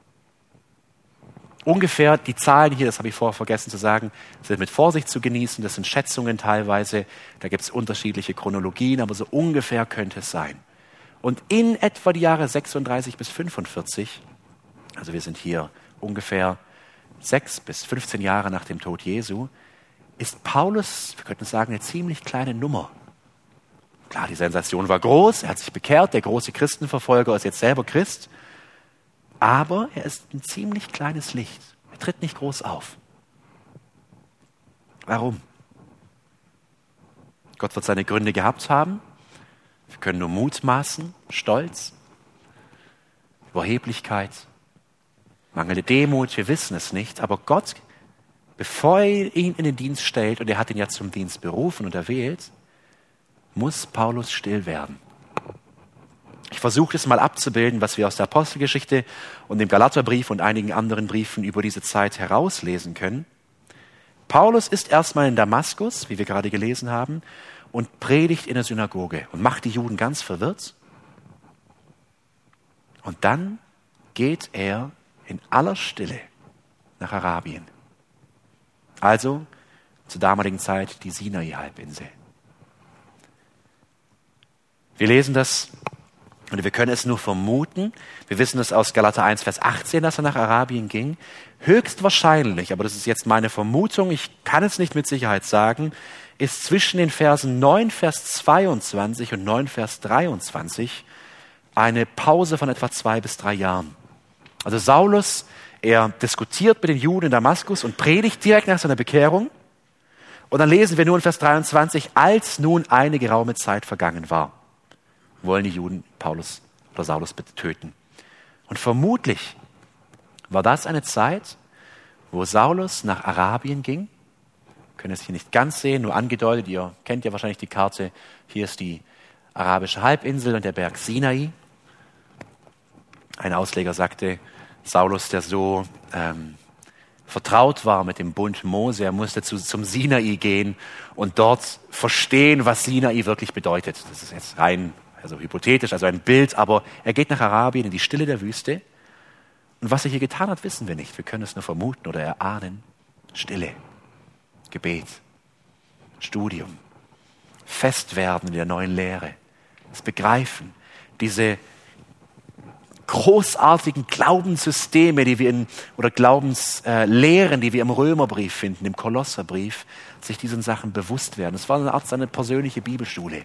Ungefähr, die Zahlen hier, das habe ich vorher vergessen zu sagen, sind mit Vorsicht zu genießen, das sind Schätzungen teilweise, da gibt es unterschiedliche Chronologien, aber so ungefähr könnte es sein. Und in etwa die Jahre 36 bis 45, also wir sind hier ungefähr 6 bis 15 Jahre nach dem Tod Jesu, ist Paulus, wir könnten sagen, eine ziemlich kleine Nummer. Klar, die Sensation war groß, er hat sich bekehrt, der große Christenverfolger ist jetzt selber Christ, aber er ist ein ziemlich kleines Licht. Er tritt nicht groß auf. Warum? Gott wird seine Gründe gehabt haben. Wir können nur mutmaßen, Stolz, Überheblichkeit, mangelnde Demut, wir wissen es nicht. Aber Gott, bevor er ihn in den Dienst stellt, und er hat ihn ja zum Dienst berufen und erwählt, muss Paulus still werden. Ich versuche es mal abzubilden, was wir aus der Apostelgeschichte und dem Galaterbrief und einigen anderen Briefen über diese Zeit herauslesen können. Paulus ist erstmal in Damaskus, wie wir gerade gelesen haben, und predigt in der Synagoge und macht die Juden ganz verwirrt. Und dann geht er in aller Stille nach Arabien. Also zur damaligen Zeit die Sinai-Halbinsel. Wir lesen das und wir können es nur vermuten. Wir wissen es aus Galater 1, Vers 18, dass er nach Arabien ging. Höchstwahrscheinlich, aber das ist jetzt meine Vermutung, ich kann es nicht mit Sicherheit sagen, ist zwischen den Versen 9, Vers 22 und 9, Vers 23 eine Pause von etwa 2 bis 3 Jahren. Also Saulus, er diskutiert mit den Juden in Damaskus und predigt direkt nach seiner Bekehrung. Und dann lesen wir nur in Vers 23, als nun eine geraume Zeit vergangen war, wollen die Juden Paulus oder Saulus bitte töten. Und vermutlich war das eine Zeit, wo Saulus nach Arabien ging. Wir können es hier nicht ganz sehen, nur angedeutet. Ihr kennt ja wahrscheinlich die Karte. Hier ist die arabische Halbinsel und der Berg Sinai. Ein Ausleger sagte, Saulus, der so vertraut war mit dem Bund Mose, er musste zum Sinai gehen und dort verstehen, was Sinai wirklich bedeutet. Das ist jetzt rein hypothetisch, also ein Bild, aber er geht nach Arabien in die Stille der Wüste. Und was er hier getan hat, wissen wir nicht. Wir können es nur vermuten oder erahnen. Stille, Gebet, Studium, Festwerden in der neuen Lehre, das Begreifen, diese großartigen Glaubenssysteme, die wir oder Glaubenslehren, die wir im Römerbrief finden, im Kolosserbrief, sich diesen Sachen bewusst werden. Es war eine Art seine persönliche Bibelschule.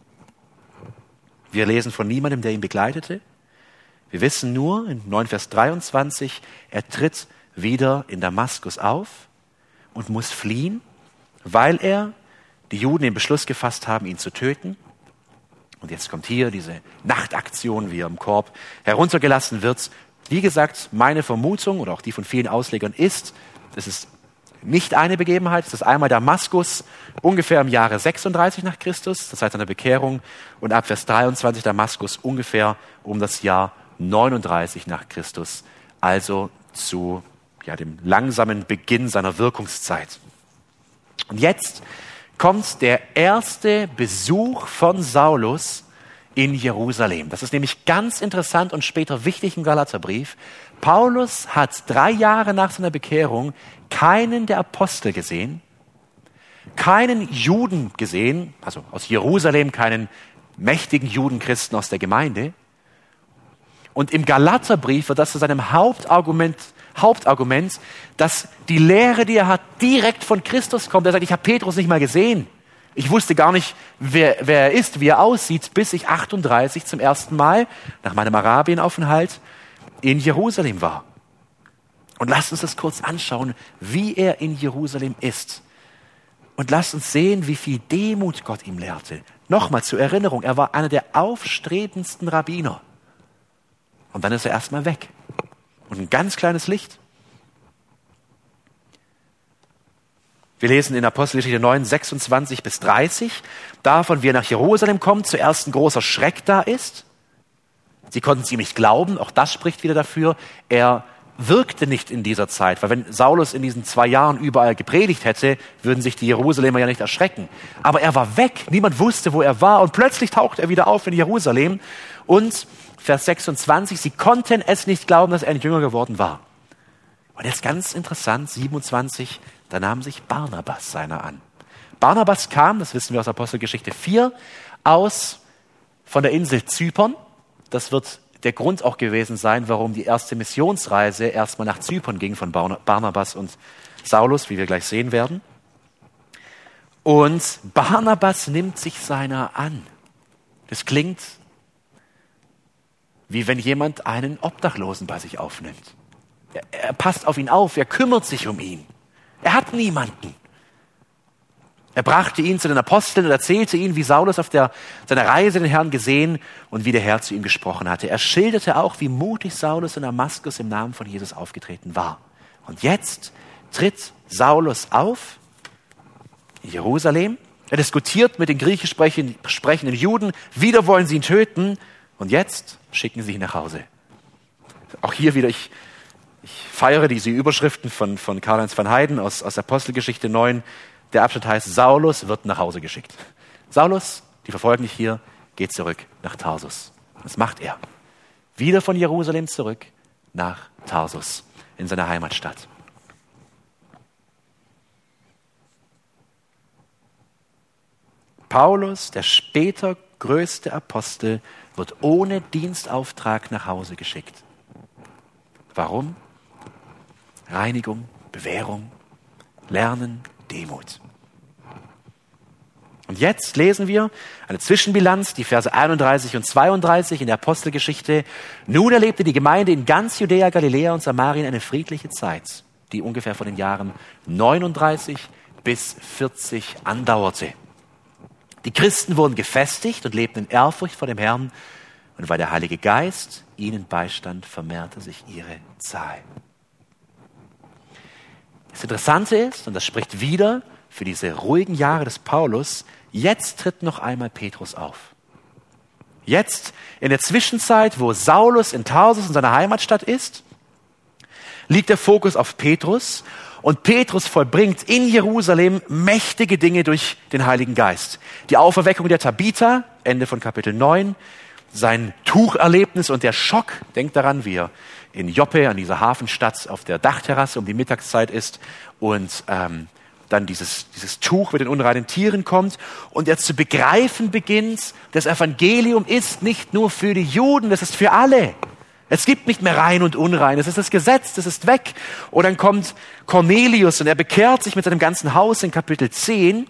Wir lesen von niemandem, der ihn begleitete. Wir wissen nur in 9 Vers 23, er tritt wieder in Damaskus auf und muss fliehen, weil die Juden den Beschluss gefasst haben, ihn zu töten. Und jetzt kommt hier diese Nachtaktion, wie er im Korb heruntergelassen wird. Wie gesagt, meine Vermutung oder auch die von vielen Auslegern ist, das ist nicht eine Begebenheit, es ist einmal Damaskus, ungefähr im Jahre 36 nach Christus, das heißt eine Bekehrung, und ab Vers 23 Damaskus ungefähr um das Jahr 39 nach Christus, also zu dem langsamen Beginn seiner Wirkungszeit. Und jetzt kommt der erste Besuch von Saulus in Jerusalem. Das ist nämlich ganz interessant und später wichtig im Galaterbrief. Paulus hat 3 Jahre nach seiner Bekehrung keinen der Apostel gesehen, keinen Juden gesehen, also aus Jerusalem, keinen mächtigen Judenchristen aus der Gemeinde. Und im Galaterbrief wird das zu seinem Hauptargument, dass die Lehre, die er hat, direkt von Christus kommt. Er sagt, ich habe Petrus nicht mal gesehen. Ich wusste gar nicht, wer er ist, wie er aussieht, bis ich 38 zum ersten Mal nach meinem Arabienaufenthalt in Jerusalem war. Und lasst uns das kurz anschauen, wie er in Jerusalem ist. Und lasst uns sehen, wie viel Demut Gott ihm lehrte. Nochmal zur Erinnerung, er war einer der aufstrebendsten Rabbiner. Und dann ist er erstmal weg. Und ein ganz kleines Licht. Wir lesen in Apostelgeschichte 9, 26 bis 30, davon, wie er nach Jerusalem kommt, zuerst ein großer Schreck da ist. Sie konnten es ihm nicht glauben, auch das spricht wieder dafür. Er wirkte nicht in dieser Zeit, weil wenn Saulus in diesen 2 Jahren überall gepredigt hätte, würden sich die Jerusalemer ja nicht erschrecken. Aber er war weg, niemand wusste, wo er war, und plötzlich taucht er wieder auf in Jerusalem. Und Vers 26, sie konnten es nicht glauben, dass er ein Jünger geworden war. Und jetzt ganz interessant, 27, da nahm sich Barnabas seiner an. Barnabas kam, das wissen wir aus Apostelgeschichte 4, von der Insel Zypern. Das wird der Grund auch gewesen sein, warum die erste Missionsreise erstmal nach Zypern ging von Barnabas und Saulus, wie wir gleich sehen werden. Und Barnabas nimmt sich seiner an. Das klingt, wie wenn jemand einen Obdachlosen bei sich aufnimmt. Er passt auf ihn auf, er kümmert sich um ihn. Er hat niemanden. Er brachte ihn zu den Aposteln und erzählte ihnen, wie Saulus auf seiner Reise den Herrn gesehen und wie der Herr zu ihm gesprochen hatte. Er schilderte auch, wie mutig Saulus in Damaskus im Namen von Jesus aufgetreten war. Und jetzt tritt Saulus auf in Jerusalem. Er diskutiert mit den griechisch sprechenden Juden. Wieder wollen sie ihn töten. Und jetzt schicken sie ihn nach Hause. Auch hier wieder, ich feiere diese Überschriften von Karl-Heinz van Heiden aus Apostelgeschichte 9. Der Abschnitt heißt, Saulus wird nach Hause geschickt. Saulus, die verfolgen dich hier, geht zurück nach Tarsus. Das macht er. Wieder von Jerusalem zurück nach Tarsus, in seine Heimatstadt. Paulus, der später größte Apostel, wird ohne Dienstauftrag nach Hause geschickt. Warum? Reinigung, Bewährung, Lernen, Demut. Und jetzt lesen wir eine Zwischenbilanz, die Verse 31 und 32 in der Apostelgeschichte. Nun erlebte die Gemeinde in ganz Judäa, Galiläa und Samarien eine friedliche Zeit, die ungefähr von den Jahren 39 bis 40 andauerte. Die Christen wurden gefestigt und lebten in Ehrfurcht vor dem Herrn. Und weil der Heilige Geist ihnen beistand, vermehrte sich ihre Zahl. Das Interessante ist, und das spricht wieder für diese ruhigen Jahre des Paulus, jetzt tritt noch einmal Petrus auf. Jetzt, in der Zwischenzeit, wo Saulus in Tarsus in seiner Heimatstadt ist, liegt der Fokus auf Petrus. Und Petrus vollbringt in Jerusalem mächtige Dinge durch den Heiligen Geist. Die Auferweckung der Tabitha, Ende von Kapitel 9, sein Tucherlebnis und der Schock, denkt daran, wie er in Joppe, an dieser Hafenstadt, auf der Dachterrasse um die Mittagszeit ist und dann dieses Tuch mit den unreinen Tieren kommt und er zu begreifen beginnt, das Evangelium ist nicht nur für die Juden, das ist für alle. Es gibt nicht mehr rein und unrein, es ist das Gesetz, das ist weg. Und dann kommt Cornelius und er bekehrt sich mit seinem ganzen Haus in Kapitel 10.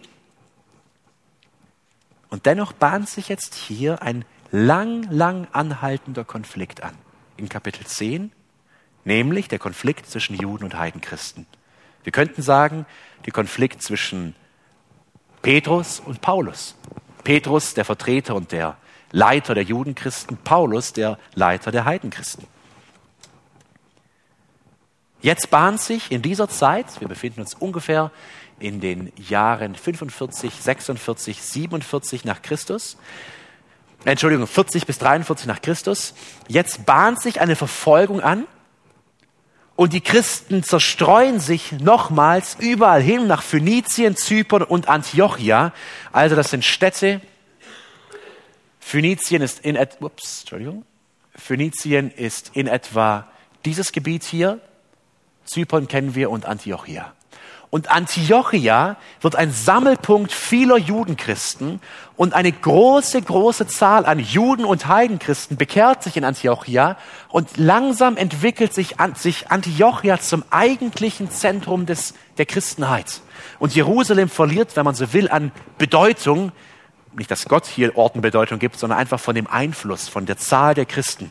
Und dennoch bahnt sich jetzt hier ein lang anhaltender Konflikt an. In Kapitel 10, nämlich der Konflikt zwischen Juden und Heidenchristen. Wir könnten sagen, der Konflikt zwischen Petrus und Paulus. Petrus, der Vertreter und der Leiter der Judenchristen, Paulus, der Leiter der Heidenchristen. Jetzt bahnt sich in dieser Zeit, wir befinden uns ungefähr in den Jahren 45, 46, 47 nach Christus, 40 bis 43 nach Christus, jetzt bahnt sich eine Verfolgung an und die Christen zerstreuen sich nochmals überall hin nach Phönizien, Zypern und Antiochia. Also das sind Städte. Phönizien ist in etwa dieses Gebiet hier. Zypern kennen wir und Antiochia. Und Antiochia wird ein Sammelpunkt vieler Judenchristen und eine große Zahl an Juden und Heidenchristen bekehrt sich in Antiochia und langsam entwickelt sich Antiochia zum eigentlichen Zentrum der Christenheit. Und Jerusalem verliert, wenn man so will, an Bedeutung. Nicht, dass Gott hier Orten Bedeutung gibt, sondern einfach von dem Einfluss, von der Zahl der Christen.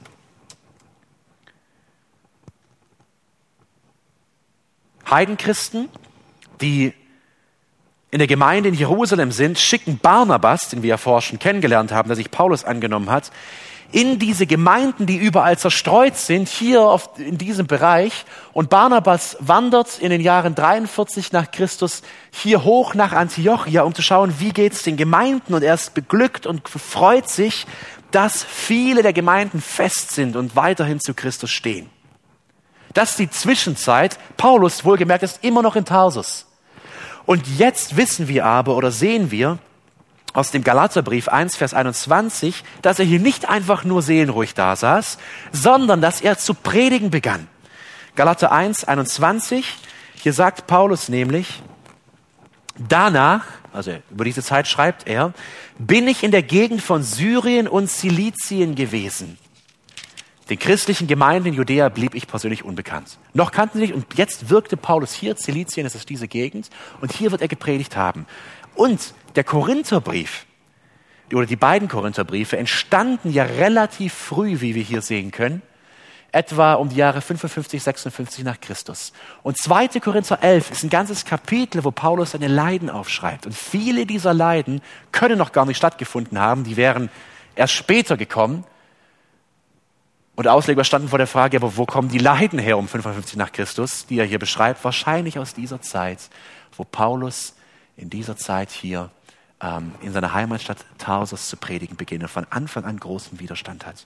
Heidenchristen, die in der Gemeinde in Jerusalem sind, schicken Barnabas, den wir ja vorher schon kennengelernt haben, der sich Paulus angenommen hat, in diese Gemeinden, die überall zerstreut sind, hier in diesem Bereich. Und Barnabas wandert in den Jahren 43 nach Christus hier hoch nach Antiochia, um zu schauen, wie geht's den Gemeinden. Und er ist beglückt und freut sich, dass viele der Gemeinden fest sind und weiterhin zu Christus stehen. Das ist die Zwischenzeit. Paulus, wohlgemerkt, ist immer noch in Tarsus. Und jetzt wissen wir aber oder sehen wir aus dem Galaterbrief 1, Vers 21, dass er hier nicht einfach nur seelenruhig da saß, sondern dass er zu predigen begann. Galater 1, 21, hier sagt Paulus nämlich, danach, also über diese Zeit schreibt er, bin ich in der Gegend von Syrien und Zilizien gewesen. Den christlichen Gemeinden in Judäa blieb ich persönlich unbekannt. Noch kannten sie nicht und jetzt wirkte Paulus hier, Zilizien, das ist diese Gegend, und hier wird er gepredigt haben. Und der Korintherbrief, oder die beiden Korintherbriefe entstanden ja relativ früh, wie wir hier sehen können, etwa um die Jahre 55, 56 nach Christus. Und 2. Korinther 11 ist ein ganzes Kapitel, wo Paulus seine Leiden aufschreibt. Und viele dieser Leiden können noch gar nicht stattgefunden haben, die wären erst später gekommen. Und Ausleger standen vor der Frage, aber wo kommen die Leiden her um 55 nach Christus, die er hier beschreibt? Wahrscheinlich aus dieser Zeit, wo Paulus in dieser Zeit hier in seiner Heimatstadt Tarsus zu predigen beginnt und von Anfang an großen Widerstand hat.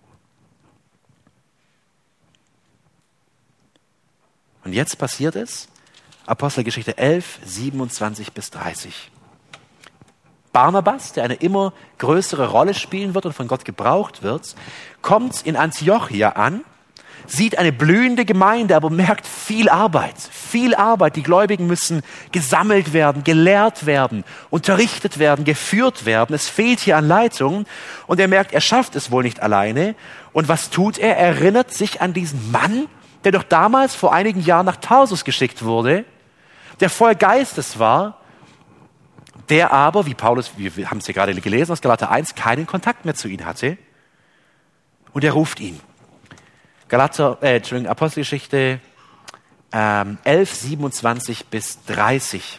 Und jetzt passiert es, Apostelgeschichte 11, 27 bis 30. Barnabas, der eine immer größere Rolle spielen wird und von Gott gebraucht wird, kommt in Antiochia an, sieht eine blühende Gemeinde, aber merkt viel Arbeit. Die Gläubigen müssen gesammelt werden, gelehrt werden, unterrichtet werden, geführt werden. Es fehlt hier an Leitung und er merkt, er schafft es wohl nicht alleine. Und was tut er? Er erinnert sich an diesen Mann, der doch damals vor einigen Jahren nach Tarsus geschickt wurde, der voll Geistes war, der aber, wie Paulus, wir haben es ja gerade gelesen aus Galater 1, keinen Kontakt mehr zu ihm hatte. Und er ruft ihn. Apostelgeschichte 11, 27 bis 30.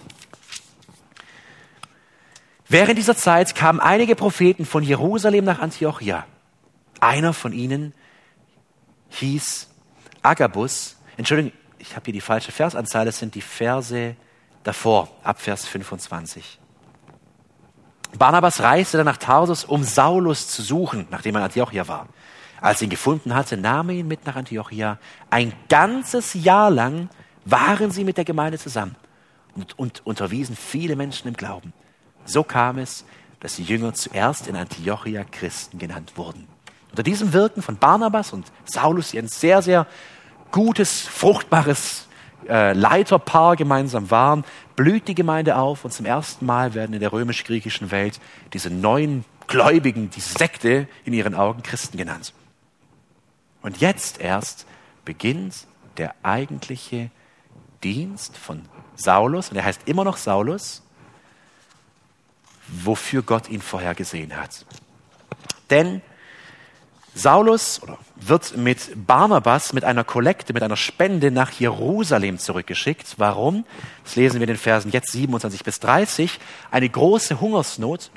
Während dieser Zeit kamen einige Propheten von Jerusalem nach Antiochia. Einer von ihnen hieß Agabus. Entschuldigung, ich habe hier die falsche Versanzahl, das sind die Verse davor, ab Vers 25. Barnabas reiste dann nach Tarsus, um Saulus zu suchen, nachdem er in Antiochia war. Als er ihn gefunden hatte, nahm er ihn mit nach Antiochia. Ein ganzes Jahr lang waren sie mit der Gemeinde zusammen und unterwiesen viele Menschen im Glauben. So kam es, dass die Jünger zuerst in Antiochia Christen genannt wurden. Unter diesem Wirken von Barnabas und Saulus, die ein sehr, sehr gutes, fruchtbares Leiterpaar gemeinsam waren, blüht die Gemeinde auf und zum ersten Mal werden in der römisch-griechischen Welt diese neuen Gläubigen, die Sekte, in ihren Augen Christen genannt. Und jetzt erst beginnt der eigentliche Dienst von Saulus, und er heißt immer noch Saulus, wofür Gott ihn vorhergesehen hat. Denn Saulus wird mit Barnabas, mit einer Kollekte, mit einer Spende nach Jerusalem zurückgeschickt. Warum? Das lesen wir in den Versen jetzt 27 bis 30. Eine große Hungersnot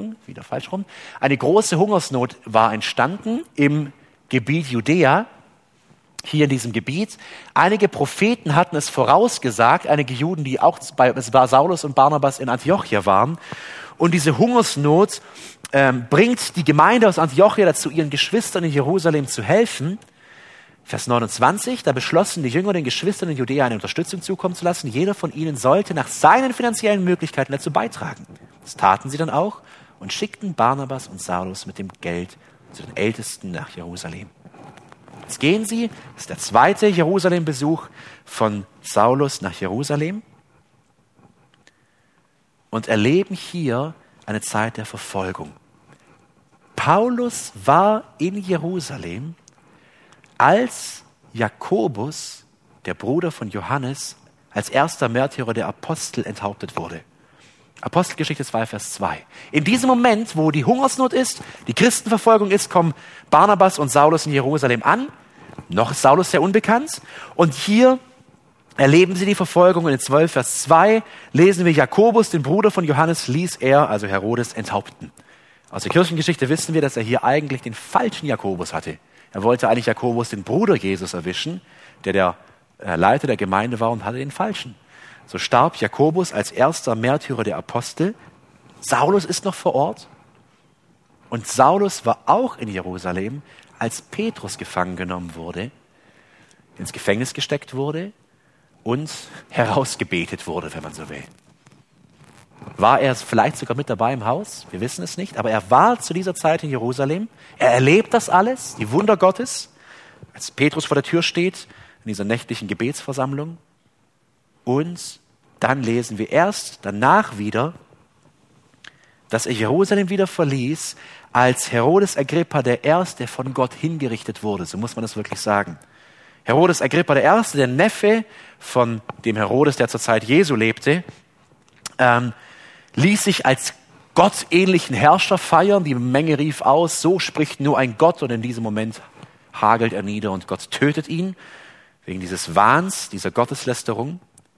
war entstanden im Gebiet Judäa, hier in diesem Gebiet. Einige Propheten hatten es vorausgesagt, einige Juden, die auch bei Saulus und Barnabas in Antiochia waren. Und diese Hungersnot bringt die Gemeinde aus Antiochia dazu, ihren Geschwistern in Jerusalem zu helfen. Vers 29, da beschlossen die Jünger, den Geschwistern in Judäa eine Unterstützung zukommen zu lassen. Jeder von ihnen sollte nach seinen finanziellen Möglichkeiten dazu beitragen. Das taten sie dann auch und schickten Barnabas und Saulus mit dem Geld zu den Ältesten nach Jerusalem. Jetzt gehen sie, das ist der zweite Jerusalem-Besuch von Saulus nach Jerusalem und erleben hier eine Zeit der Verfolgung. Paulus war in Jerusalem, als Jakobus, der Bruder von Johannes, als erster Märtyrer der Apostel enthauptet wurde. Apostelgeschichte 2, Vers 2. In diesem Moment, wo die Hungersnot ist, die Christenverfolgung ist, kommen Barnabas und Saulus in Jerusalem an. Noch ist Saulus sehr unbekannt. Und hier erleben sie die Verfolgung. Und in 12, Vers 2 lesen wir, Jakobus, den Bruder von Johannes, ließ er, also Herodes, enthaupten. Aus der Kirchengeschichte wissen wir, dass er hier eigentlich den falschen Jakobus hatte. Er wollte eigentlich Jakobus, den Bruder Jesus, erwischen, der Leiter der Gemeinde war, und hatte den falschen. So starb Jakobus als erster Märtyrer der Apostel. Saulus ist noch vor Ort. Und Saulus war auch in Jerusalem, als Petrus gefangen genommen wurde, ins Gefängnis gesteckt wurde und herausgebetet wurde, wenn man so will. War er vielleicht sogar mit dabei im Haus? Wir wissen es nicht. Aber er war zu dieser Zeit in Jerusalem. Er erlebt das alles, die Wunder Gottes, als Petrus vor der Tür steht, in dieser nächtlichen Gebetsversammlung. Und dann lesen wir erst danach wieder, dass er Jerusalem wieder verließ, als Herodes Agrippa I., der von Gott hingerichtet wurde. So muss man das wirklich sagen. Herodes Agrippa I., der Neffe von dem Herodes, der zur Zeit Jesu lebte, ließ sich als gottähnlichen Herrscher feiern. Die Menge rief aus, so spricht nur ein Gott. Und in diesem Moment hagelt er nieder und Gott tötet ihn wegen dieses Wahns, dieser Gotteslästerung.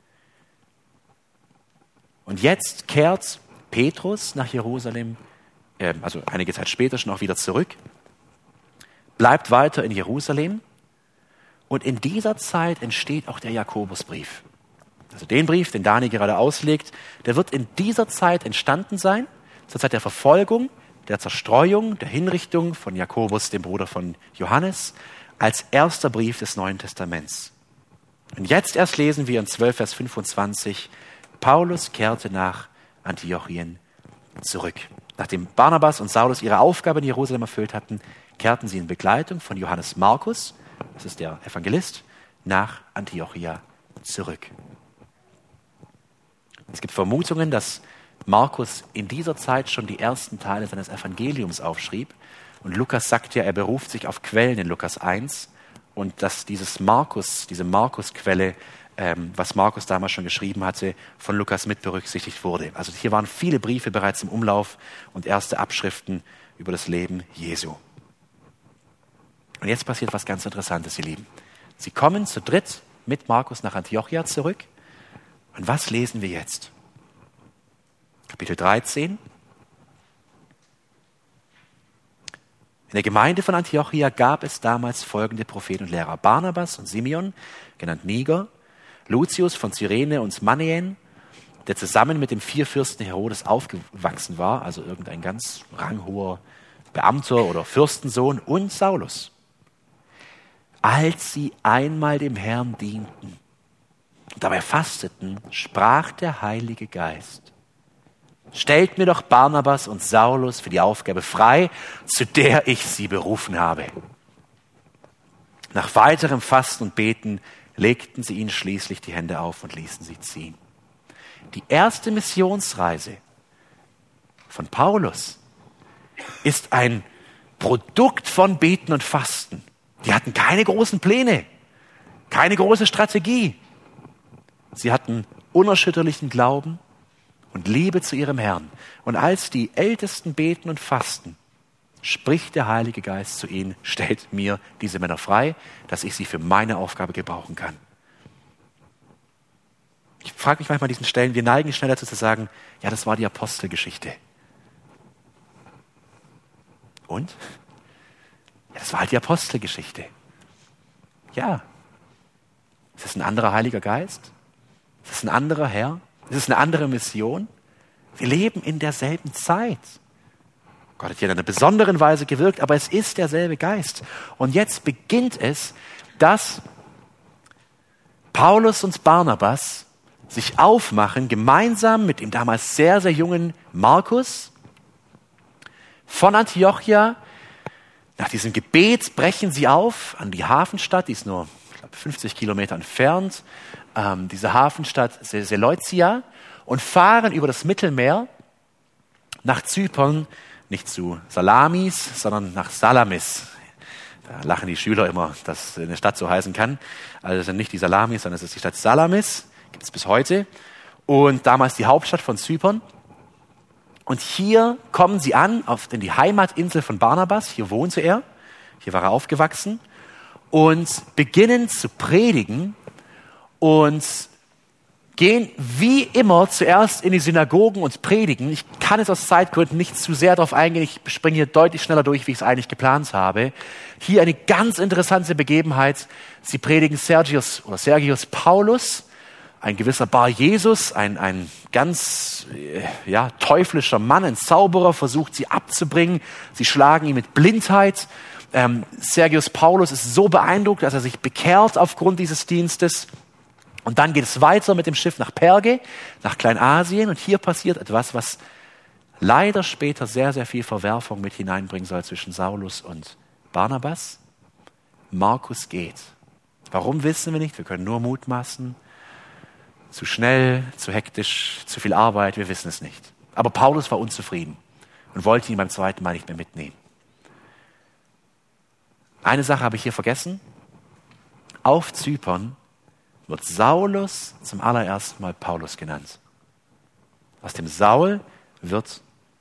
Und jetzt kehrt Petrus nach Jerusalem, also einige Zeit später schon auch wieder zurück, bleibt weiter in Jerusalem. Und in dieser Zeit entsteht auch der Jakobusbrief. Also den Brief, den Dani gerade auslegt, der wird in dieser Zeit entstanden sein, zur Zeit der Verfolgung, der Zerstreuung, der Hinrichtung von Jakobus, dem Bruder von Johannes, als erster Brief des Neuen Testaments. Und jetzt erst lesen wir in 12, Vers 25, Paulus kehrte nach Antiochien zurück. Nachdem Barnabas und Saulus ihre Aufgabe in Jerusalem erfüllt hatten, kehrten sie in Begleitung von Johannes Markus, das ist der Evangelist, nach Antiochia zurück. Es gibt Vermutungen, dass Markus in dieser Zeit schon die ersten Teile seines Evangeliums aufschrieb. Und Lukas sagt ja, er beruft sich auf Quellen in Lukas 1 und dass diese Markus-Quelle, was Markus damals schon geschrieben hatte, von Lukas mit berücksichtigt wurde. Also hier waren viele Briefe bereits im Umlauf und erste Abschriften über das Leben Jesu. Und jetzt passiert was ganz Interessantes, ihr Lieben. Sie kommen zu dritt mit Markus nach Antiochia zurück. Und was lesen wir jetzt? Kapitel 13. In der Gemeinde von Antiochia gab es damals folgende Propheten und Lehrer. Barnabas und Simeon, genannt Niger, Lucius von Cyrene und Manaen, der zusammen mit dem Vierfürsten Herodes aufgewachsen war, also irgendein ganz ranghoher Beamter oder Fürstensohn, und Saulus. Als sie einmal dem Herrn dienten und dabei fasteten, sprach der Heilige Geist: Stellt mir doch Barnabas und Saulus für die Aufgabe frei, zu der ich sie berufen habe. Nach weiterem Fasten und Beten legten sie ihnen schließlich die Hände auf und ließen sie ziehen. Die erste Missionsreise von Paulus ist ein Produkt von Beten und Fasten. Die hatten keine großen Pläne, keine große Strategie. Sie hatten unerschütterlichen Glauben und Liebe zu ihrem Herrn. Und als die Ältesten beten und fasten, spricht der Heilige Geist zu ihnen: Stellt mir diese Männer frei, dass ich sie für meine Aufgabe gebrauchen kann. Ich frage mich manchmal an diesen Stellen, wir neigen schnell dazu zu sagen, ja, das war die Apostelgeschichte. Und? Ja, das war halt die Apostelgeschichte. Ja. Ist das ein anderer Heiliger Geist? Ist das ein anderer Herr? Ist es eine andere Mission? Wir leben in derselben Zeit. Gott hat hier in einer besonderen Weise gewirkt, aber es ist derselbe Geist. Und jetzt beginnt es, dass Paulus und Barnabas sich aufmachen, gemeinsam mit dem damals sehr, sehr jungen Markus von Antiochia. Nach diesem Gebet brechen sie auf an die Hafenstadt, die ist nur, ich glaube, 50 Kilometer entfernt, diese Hafenstadt Seleucia, und fahren über das Mittelmeer nach Zypern, nicht zu Salamis, sondern nach Salamis. Da lachen die Schüler immer, dass eine Stadt so heißen kann. Also es sind nicht die Salamis, sondern es ist die Stadt Salamis, gibt es bis heute. Und damals die Hauptstadt von Zypern. Und hier kommen sie an, in die Heimatinsel von Barnabas, hier wohnte er, hier war er aufgewachsen, und beginnen zu predigen und gehen wie immer zuerst in die Synagogen und predigen. Ich kann es aus Zeitgründen nicht zu sehr darauf eingehen, ich springe hier deutlich schneller durch, wie ich es eigentlich geplant habe. Hier eine ganz interessante Begebenheit. Sie predigen Sergius Paulus, ein gewisser Bar Jesus, ein ganz teuflischer Mann, ein Zauberer, versucht sie abzubringen. Sie schlagen ihn mit Blindheit. Sergius Paulus ist so beeindruckt, dass er sich bekehrt aufgrund dieses Dienstes. Und dann geht es weiter mit dem Schiff nach Perge, nach Kleinasien. Und hier passiert etwas, was leider später sehr, sehr viel Verwerfung mit hineinbringen soll zwischen Saulus und Barnabas. Markus geht. Warum, wissen wir nicht. Wir können nur mutmaßen. Zu schnell, zu hektisch, zu viel Arbeit, wir wissen es nicht. Aber Paulus war unzufrieden. und wollte ihn beim zweiten Mal nicht mehr mitnehmen. Eine Sache habe ich hier vergessen. Auf Zypern wird Saulus zum allerersten Mal Paulus genannt. Aus dem Saul wird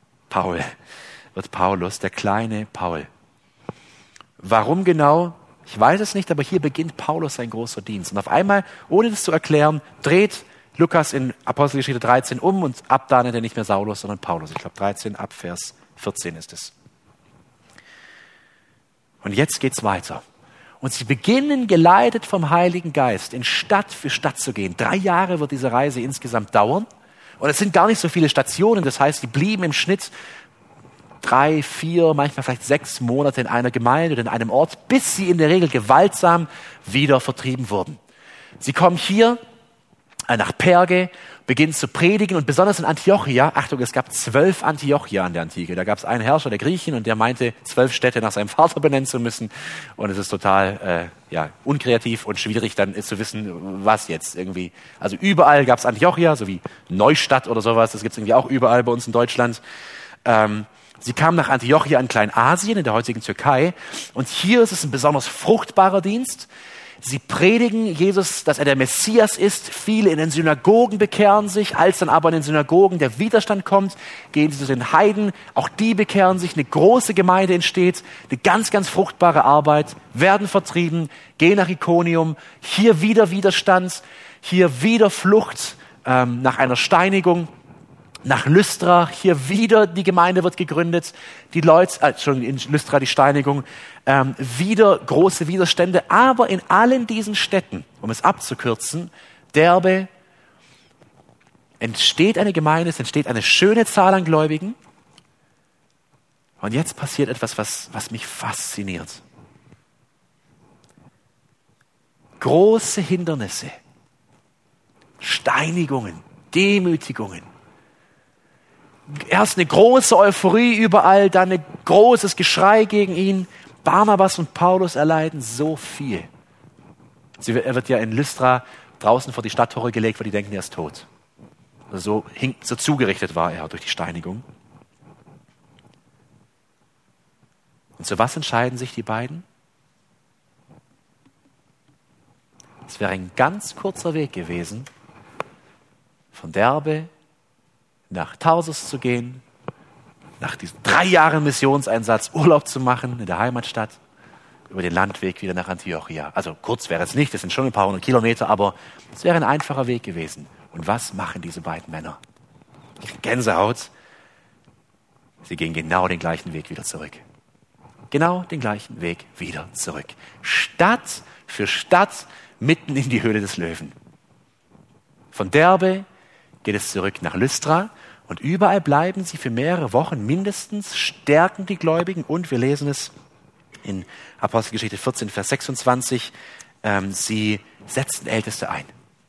Paulus, der kleine Paul. Warum genau? Ich weiß es nicht, aber hier beginnt Paulus sein großer Dienst. Und auf einmal, ohne das zu erklären, dreht Lukas in Apostelgeschichte 13 um und ab da nennt er nicht mehr Saulus, sondern Paulus. Ich glaube 13 ab Vers 14 ist es. Und jetzt geht's weiter. Und sie beginnen, geleitet vom Heiligen Geist, in Stadt für Stadt zu gehen. 3 Jahre wird diese Reise insgesamt dauern. Und es sind gar nicht so viele Stationen. Das heißt, die blieben im Schnitt 3, 4, manchmal vielleicht 6 Monate in einer Gemeinde oder in einem Ort, bis sie in der Regel gewaltsam wieder vertrieben wurden. Sie kommen hier nach Perge, beginnen zu predigen und besonders in Antiochia, Achtung, es gab 12 Antiochia in der Antike. Da gab es einen Herrscher der Griechen und der meinte, 12 Städte nach seinem Vater benennen zu müssen. Und es ist total unkreativ und schwierig dann zu wissen, was jetzt irgendwie. Also überall gab es Antiochia, so wie Neustadt oder sowas. Das gibt es irgendwie auch überall bei uns in Deutschland. Sie kamen nach Antiochia in Kleinasien, in der heutigen Türkei. Und hier ist es ein besonders fruchtbarer Dienst. Sie predigen Jesus, dass er der Messias ist. Viele in den Synagogen bekehren sich. Als dann aber in den Synagogen der Widerstand kommt, gehen sie zu den Heiden. Auch die bekehren sich. Eine große Gemeinde entsteht. Eine ganz, ganz fruchtbare Arbeit. Werden vertrieben. Gehen nach Ikonium. Hier wieder Widerstand. Hier wieder Flucht nach einer Steinigung. Nach Lystra, hier wieder die Gemeinde wird gegründet, die Leute, schon in Lystra die Steinigung, wieder große Widerstände, aber in allen diesen Städten, um es abzukürzen, Derbe, entsteht eine Gemeinde, es entsteht eine schöne Zahl an Gläubigen. Und jetzt passiert etwas, was mich fasziniert. Große Hindernisse, Steinigungen, Demütigungen. Erst eine große Euphorie überall, dann ein großes Geschrei gegen ihn. Barnabas und Paulus erleiden so viel. Er wird ja in Lystra draußen vor die Stadttore gelegt, weil die denken, er ist tot. Also so zugerichtet war er durch die Steinigung. Und zu was entscheiden sich die beiden? Es wäre ein ganz kurzer Weg gewesen, von Derbe nach Tarsus zu gehen, nach diesen 3 Jahren Missionseinsatz Urlaub zu machen in der Heimatstadt, über den Landweg wieder nach Antiochia. Also kurz wäre es nicht, das sind schon ein paar 100 Kilometer, aber es wäre ein einfacher Weg gewesen. Und was machen diese beiden Männer? Gänsehaut. Sie gehen genau den gleichen Weg wieder zurück. Genau den gleichen Weg wieder zurück. Stadt für Stadt mitten in die Höhle des Löwen. Von Derbe geht es zurück nach Lystra und überall bleiben sie für mehrere Wochen mindestens, stärken die Gläubigen und wir lesen es in Apostelgeschichte 14, Vers 26, sie setzen Älteste ein.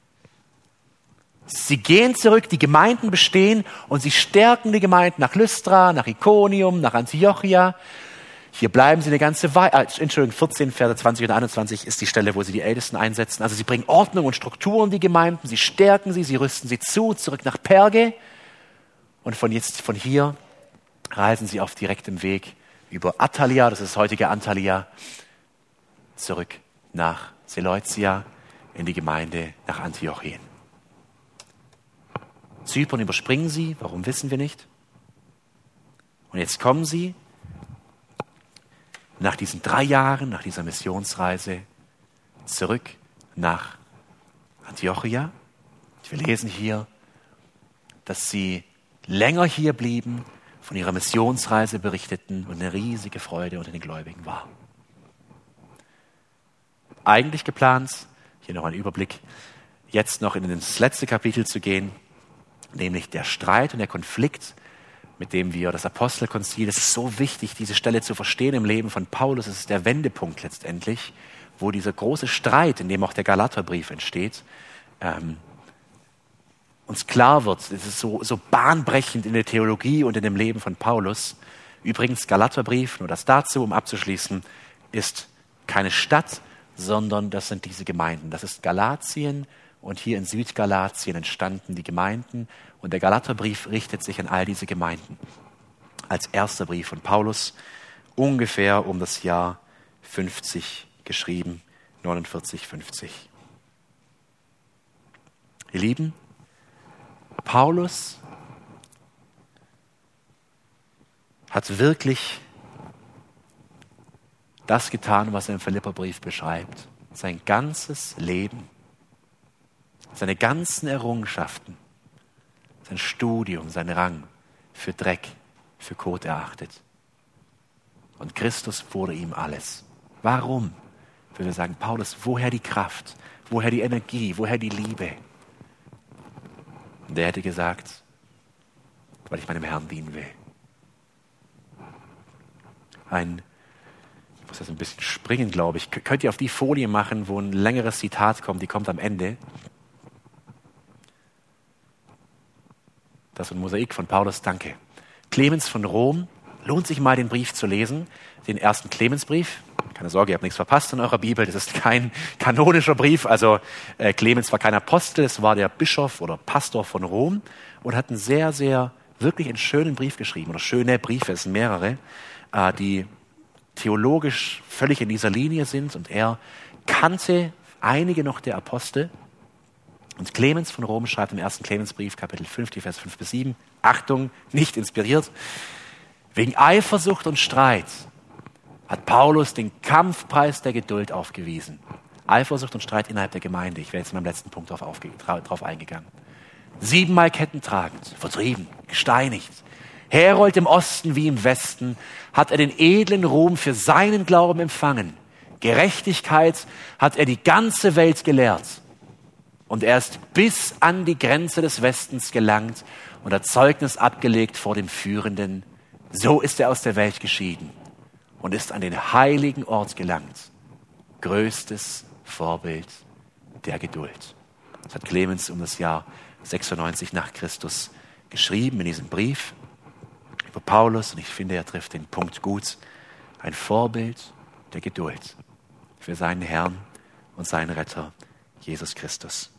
Sie gehen zurück, die Gemeinden bestehen und sie stärken die Gemeinden nach Lystra, nach Ikonium, nach Antiochia. Hier bleiben sie eine ganze Weile, 14, Verse 20 und 21 ist die Stelle, wo sie die Ältesten einsetzen. Also sie bringen Ordnung und Struktur in die Gemeinden, sie stärken sie, sie rüsten sie zu, zurück nach Perge. Und von hier reisen sie auf direktem Weg über Attalia, das ist das heutige Antalya, zurück nach Seleucia in die Gemeinde nach Antiochien. Zypern überspringen sie, warum wissen wir nicht. Und jetzt kommen sie nach diesen 3 Jahren, nach dieser Missionsreise, zurück nach Antiochia. Wir lesen hier, dass sie länger hier blieben, von ihrer Missionsreise berichteten und eine riesige Freude unter den Gläubigen war. Eigentlich geplant, hier noch ein Überblick, jetzt noch in das letzte Kapitel zu gehen, nämlich der Streit und der Konflikt, mit dem wir das Apostelkonzil, es ist so wichtig, diese Stelle zu verstehen im Leben von Paulus, es ist der Wendepunkt letztendlich, wo dieser große Streit, in dem auch der Galaterbrief entsteht, uns klar wird, es ist so bahnbrechend in der Theologie und in dem Leben von Paulus. Übrigens, Galaterbrief, nur das dazu, um abzuschließen, ist keine Stadt, sondern das sind diese Gemeinden. Das ist Galatien und hier in Südgalatien entstanden die Gemeinden und der Galaterbrief richtet sich an all diese Gemeinden. als erster Brief von Paulus, ungefähr um das Jahr 50 geschrieben, 49, 50. Ihr Lieben, Paulus hat wirklich das getan, was er im Philipperbrief beschreibt. Sein ganzes Leben, seine ganzen Errungenschaften, sein Studium, sein Rang für Dreck, für Kot erachtet. Und Christus wurde ihm alles. Warum? Würde sagen, Paulus, woher die Kraft, woher die Energie, woher die Liebe? Und er hätte gesagt, weil ich meinem Herrn dienen will. Ich muss das ein bisschen springen, glaube ich. Könnt ihr auf die Folie machen, wo ein längeres Zitat kommt, die kommt am Ende. Das ist ein Mosaik von Paulus, danke. Clemens von Rom, lohnt sich mal den Brief zu lesen, den ersten Clemensbrief. Keine Sorge, ihr habt nichts verpasst in eurer Bibel, das ist kein kanonischer Brief. Also Clemens war kein Apostel, es war der Bischof oder Pastor von Rom und hat einen sehr, sehr, wirklich einen schönen Brief geschrieben. Oder schöne Briefe, es sind mehrere, die theologisch völlig in dieser Linie sind. Und er kannte einige noch der Apostel. Und Clemens von Rom schreibt im ersten Clemensbrief, Kapitel 5, die Vers 5 bis 7, Achtung, nicht inspiriert, wegen Eifersucht und Streit hat Paulus den Kampfpreis der Geduld aufgewiesen. Eifersucht und Streit innerhalb der Gemeinde. Ich wäre jetzt in meinem letzten Punkt drauf eingegangen. 7-mal Ketten tragend, vertrieben, gesteinigt. Herold im Osten wie im Westen hat er den edlen Ruhm für seinen Glauben empfangen. Gerechtigkeit hat er die ganze Welt gelehrt. Und er ist bis an die Grenze des Westens gelangt und hat Zeugnis abgelegt vor dem Führenden. So ist er aus der Welt geschieden und ist an den heiligen Ort gelangt. Größtes Vorbild der Geduld. Das hat Clemens um das Jahr 96 nach Christus geschrieben in diesem Brief über Paulus. Und ich finde, er trifft den Punkt gut. Ein Vorbild der Geduld für seinen Herrn und seinen Retter, Jesus Christus.